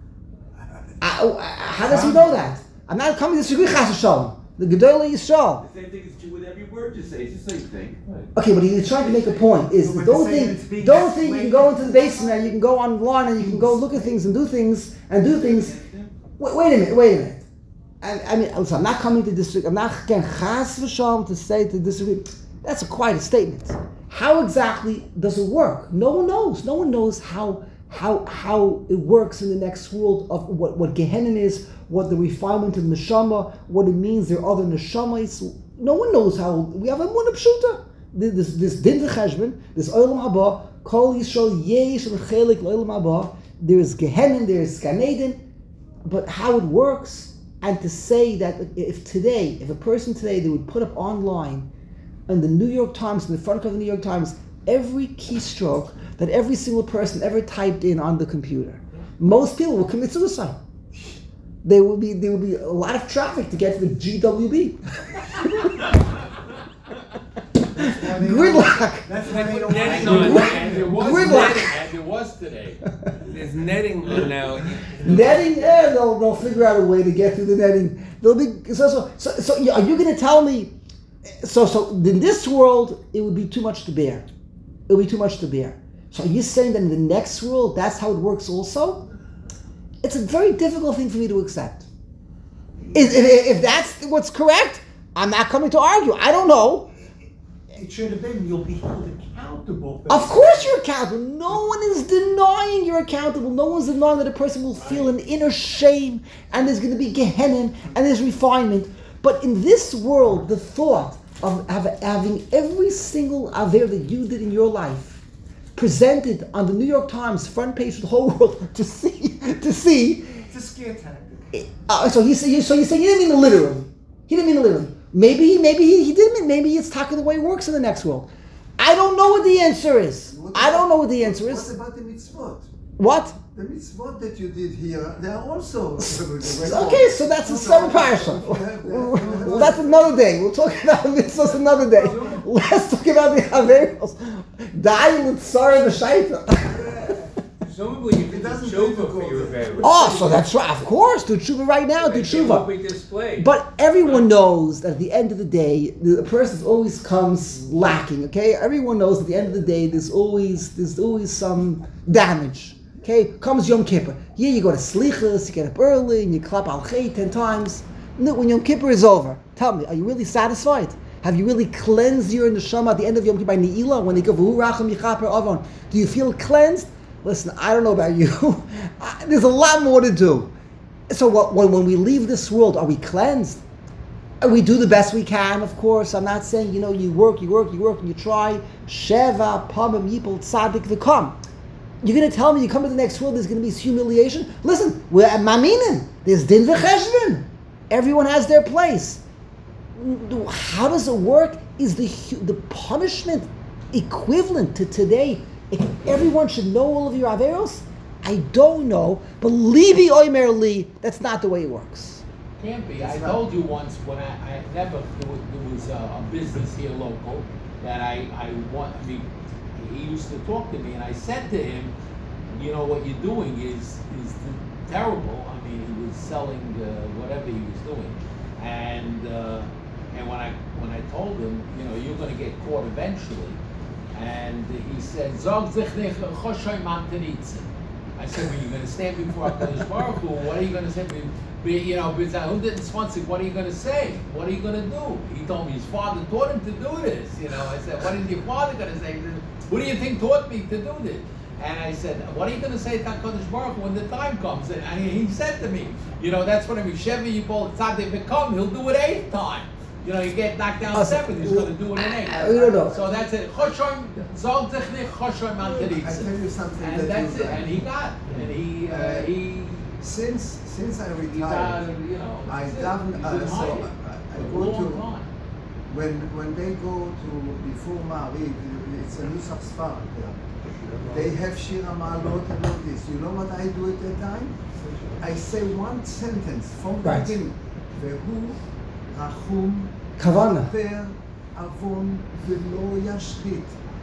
Speaker 1: I, I, how does he know that? I'm not coming to disagree, Chas V'Shalom. The Gedolei Yisrael.
Speaker 4: The same thing is true with every word you say. It's the same thing.
Speaker 1: Okay, but he's trying to make a point. Is
Speaker 7: No, but
Speaker 1: don't
Speaker 7: to say that
Speaker 1: think
Speaker 7: it's being
Speaker 1: don't think you can go into the
Speaker 7: explained-
Speaker 1: basement and you can go online and you can go look at things and do things and do things. Wait, wait a minute. Wait a minute. I, I mean, listen, I'm not coming to disagree. I'm not again Chas V'Shalom to say to disagree. That's a quite a statement. How exactly does it work? No one knows. No one knows how. How how it works in the next world of what, what Gehenna is, what the refinement of Neshama, what it means there are other Neshamas. No one knows how. We have a Munah Pshuta. This this Din V'Cheshbon, this Olam Haba, Kol Yisrael Yesh L'Chelik L'Olam Haba. There is Gehenna, there is Gan Eden, but how it works, and to say that if today, if a person today, they would put up online, in the New York Times, in the front cover of the New York Times, every keystroke that every single person ever typed in on the computer, most people will commit suicide. There will be there will be a lot of traffic to get to the G W B. Gridlock.
Speaker 7: That's why they don't
Speaker 6: Netting
Speaker 7: want
Speaker 6: on,
Speaker 7: to.
Speaker 6: and there was
Speaker 1: Gridlock.
Speaker 6: netting, and there was today.
Speaker 8: There's netting now.
Speaker 1: Netting, yeah, they'll they'll figure out a way to get through the netting. They'll be so so so. so are you going to tell me? So so in this world, it would be too much to bear. It would be too much to bear. So are you saying that in the next world, that's how it works also? It's a very difficult thing for me to accept. If, if, if that's what's correct, I'm not coming to argue. I don't know.
Speaker 7: It should have been, you'll be held accountable.
Speaker 1: Of course you're accountable. No one is denying you're accountable. No one's denying that a person will feel an inner shame and there's going to be Gehenna and there's refinement. But in this world, the thought of having every single aver that you did in your life presented on the New York Times front page for the whole world to see, to see.
Speaker 7: It's a scare tactic.
Speaker 1: Uh, so he said, so you say he didn't mean the literally. He didn't mean the literally. Maybe he, maybe he, he did mean. Maybe it's talking the way it works in the next world. I don't know what the answer is.
Speaker 5: What
Speaker 1: I
Speaker 5: about-
Speaker 1: don't know what the answer
Speaker 5: What
Speaker 1: is.
Speaker 5: about the mitzvot?
Speaker 1: What?
Speaker 5: The mitzvot that you did here, they are also.
Speaker 1: Okay, so that's a separate parasha. Well, that's another day. We'll talk about mitzvahs another day. Let's talk about the Averos. Die with Sarah V'Shaita.
Speaker 8: Presumably you
Speaker 5: It
Speaker 8: can
Speaker 5: doesn't
Speaker 8: do
Speaker 5: need to
Speaker 8: tshuva
Speaker 5: go
Speaker 8: for your
Speaker 5: there.
Speaker 8: favor.
Speaker 1: Oh, so that's right. Of course, do tshuva right now. Do
Speaker 8: It will be
Speaker 1: tshuva.
Speaker 8: displayed.
Speaker 1: But everyone knows that at the end of the day, the person always comes lacking. Okay, everyone knows at the end of the day, there's always there's always some damage. Okay, comes Yom Kippur. Yeah, you go to Slichas, you get up early, and you clap al chay ten times. No, when Yom Kippur is over, tell me, are you really satisfied? Have you really cleansed your neshama at the end of Yom Kippur by Ne'ilah when they go V'hu Racham Yichaper Avon? Do you feel cleansed? listen, I don't know about you. I- There's a lot more to do. So what, when, when we leave this world, are we cleansed? And we do the best we can, of course. I'm not saying, you know, you work, you work, you work, and you try. Sheva, Pamim, Yipol, Tzadik, V'kom. You're going to tell me you come to the next world, there's going to be humiliation? Listen, we're at Maminin. There's Din V'cheshvan. Everyone has their place. How does it work? Is the hu- the punishment equivalent to today? If everyone should know all of your averos? I don't know. But Libi Oimer Li, that's not the way it works.
Speaker 6: Can't be. I told you once when I, I never, there was, there was a, a business here local that I, I want, I mean, he used to talk to me and I said to him, you know, what you're doing is, is terrible. I mean, he was selling uh, whatever he was doing. And, uh, and when I, when I told him, you know, you're going to get caught eventually. And he said, Zog zich nicht choshoy man tenitzen. I said, well, you're going to stand before HaKadosh Baruch Hu, what are you going to say? Be, you know, what are you going to say? What are you going to do? He told me his father taught him to do this. You know, I said, what is your father going to say? He said, what do you think taught me to do this? And I said, what are you going to say to HaKadosh Baruch Hu when the time comes? And he said to me, you know, that's what I mean, Sheva Yipol Tzadik V'kom, he'll do it eighth time. You know, you get knocked down
Speaker 1: Also,
Speaker 6: seven, he's going to do it in eight.
Speaker 1: I- I don't know.
Speaker 6: So that's it. Choshoy, Zog zich nicht choshoy man
Speaker 5: I tell
Speaker 6: tenitzen.
Speaker 5: you something
Speaker 6: And
Speaker 5: that
Speaker 6: that's
Speaker 5: you
Speaker 6: it. And he got, and he, uh, he,
Speaker 5: Since since I
Speaker 6: he's out,
Speaker 5: retired,
Speaker 6: you know.
Speaker 5: I
Speaker 6: that's it.
Speaker 5: daven.
Speaker 6: He's
Speaker 5: Uh,
Speaker 6: been
Speaker 5: so
Speaker 6: hiding
Speaker 5: I, I
Speaker 6: for a
Speaker 5: go
Speaker 6: long
Speaker 5: to
Speaker 6: time.
Speaker 5: when when they go to before Ma'ariv, it's a Nusach Sfarad there. They have Shira Ma'alot and all this. You know what I do at that time? I say one sentence from the
Speaker 1: Right.
Speaker 5: beginning. Vehu rachum
Speaker 1: Kavana.
Speaker 5: כפר עוון ולא ישחית,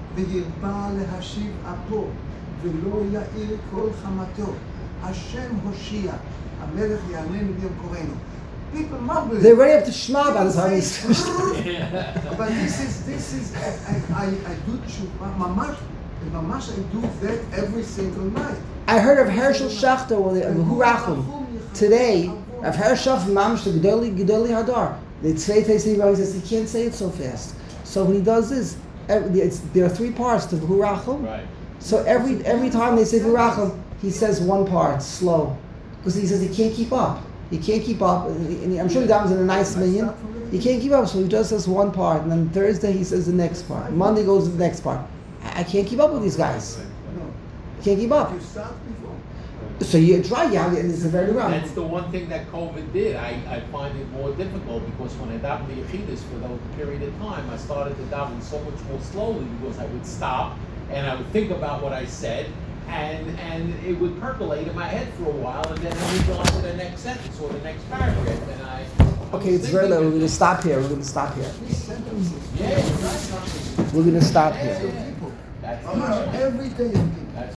Speaker 5: והרבה להשיב אפו, ולא יאיר כל חמתו. השם הושיע, המלך יעננו ביום קוראנו. People mumble.
Speaker 1: They're ready up to Shema by the time
Speaker 5: They
Speaker 1: he's
Speaker 5: say, But this is, this is, I, I, I do tshuva, mamash, mamash I do that every single night.
Speaker 1: I heard of Herschel Schachter, or the Hurachum. Today, I've heard Schachter from Mamash to Gedoli, Gedoli Hadar. The Tzvei Teisei Rabbi says he can't say it so fast. So when he does this, every, it's, there are three parts to Hurachum.
Speaker 6: Right.
Speaker 1: So every every time they say Hurachum, he says one part, slow. Because he says he can't keep up. He can't keep up. And he- and I'm sure he was in a nice million. He can't keep up, so he just says one part. And then Thursday he says the next part. Monday goes to the next part. I, I can't keep up with these guys.
Speaker 5: No.
Speaker 1: Can't keep up.
Speaker 5: You start before.
Speaker 1: So you try, yeah, and it's a very rough.
Speaker 6: That's the one thing that COVID did. I, I find it more difficult because when I davened the Yechidus for that period of time, I started to daven so much more slowly because I would stop and I would think about what I said and and it would percolate in my head for a while and then I would go on to the next sentence or the next paragraph and I... I
Speaker 1: Okay,
Speaker 6: was
Speaker 1: it's very
Speaker 6: thinking
Speaker 1: late. We're
Speaker 6: it.
Speaker 1: going to stop here. We're going to stop here.
Speaker 5: This sentence.
Speaker 6: Yeah, you're right.
Speaker 1: We're going to stop
Speaker 6: Yeah,
Speaker 1: here.
Speaker 6: yeah. That's
Speaker 5: Mamash, every day you can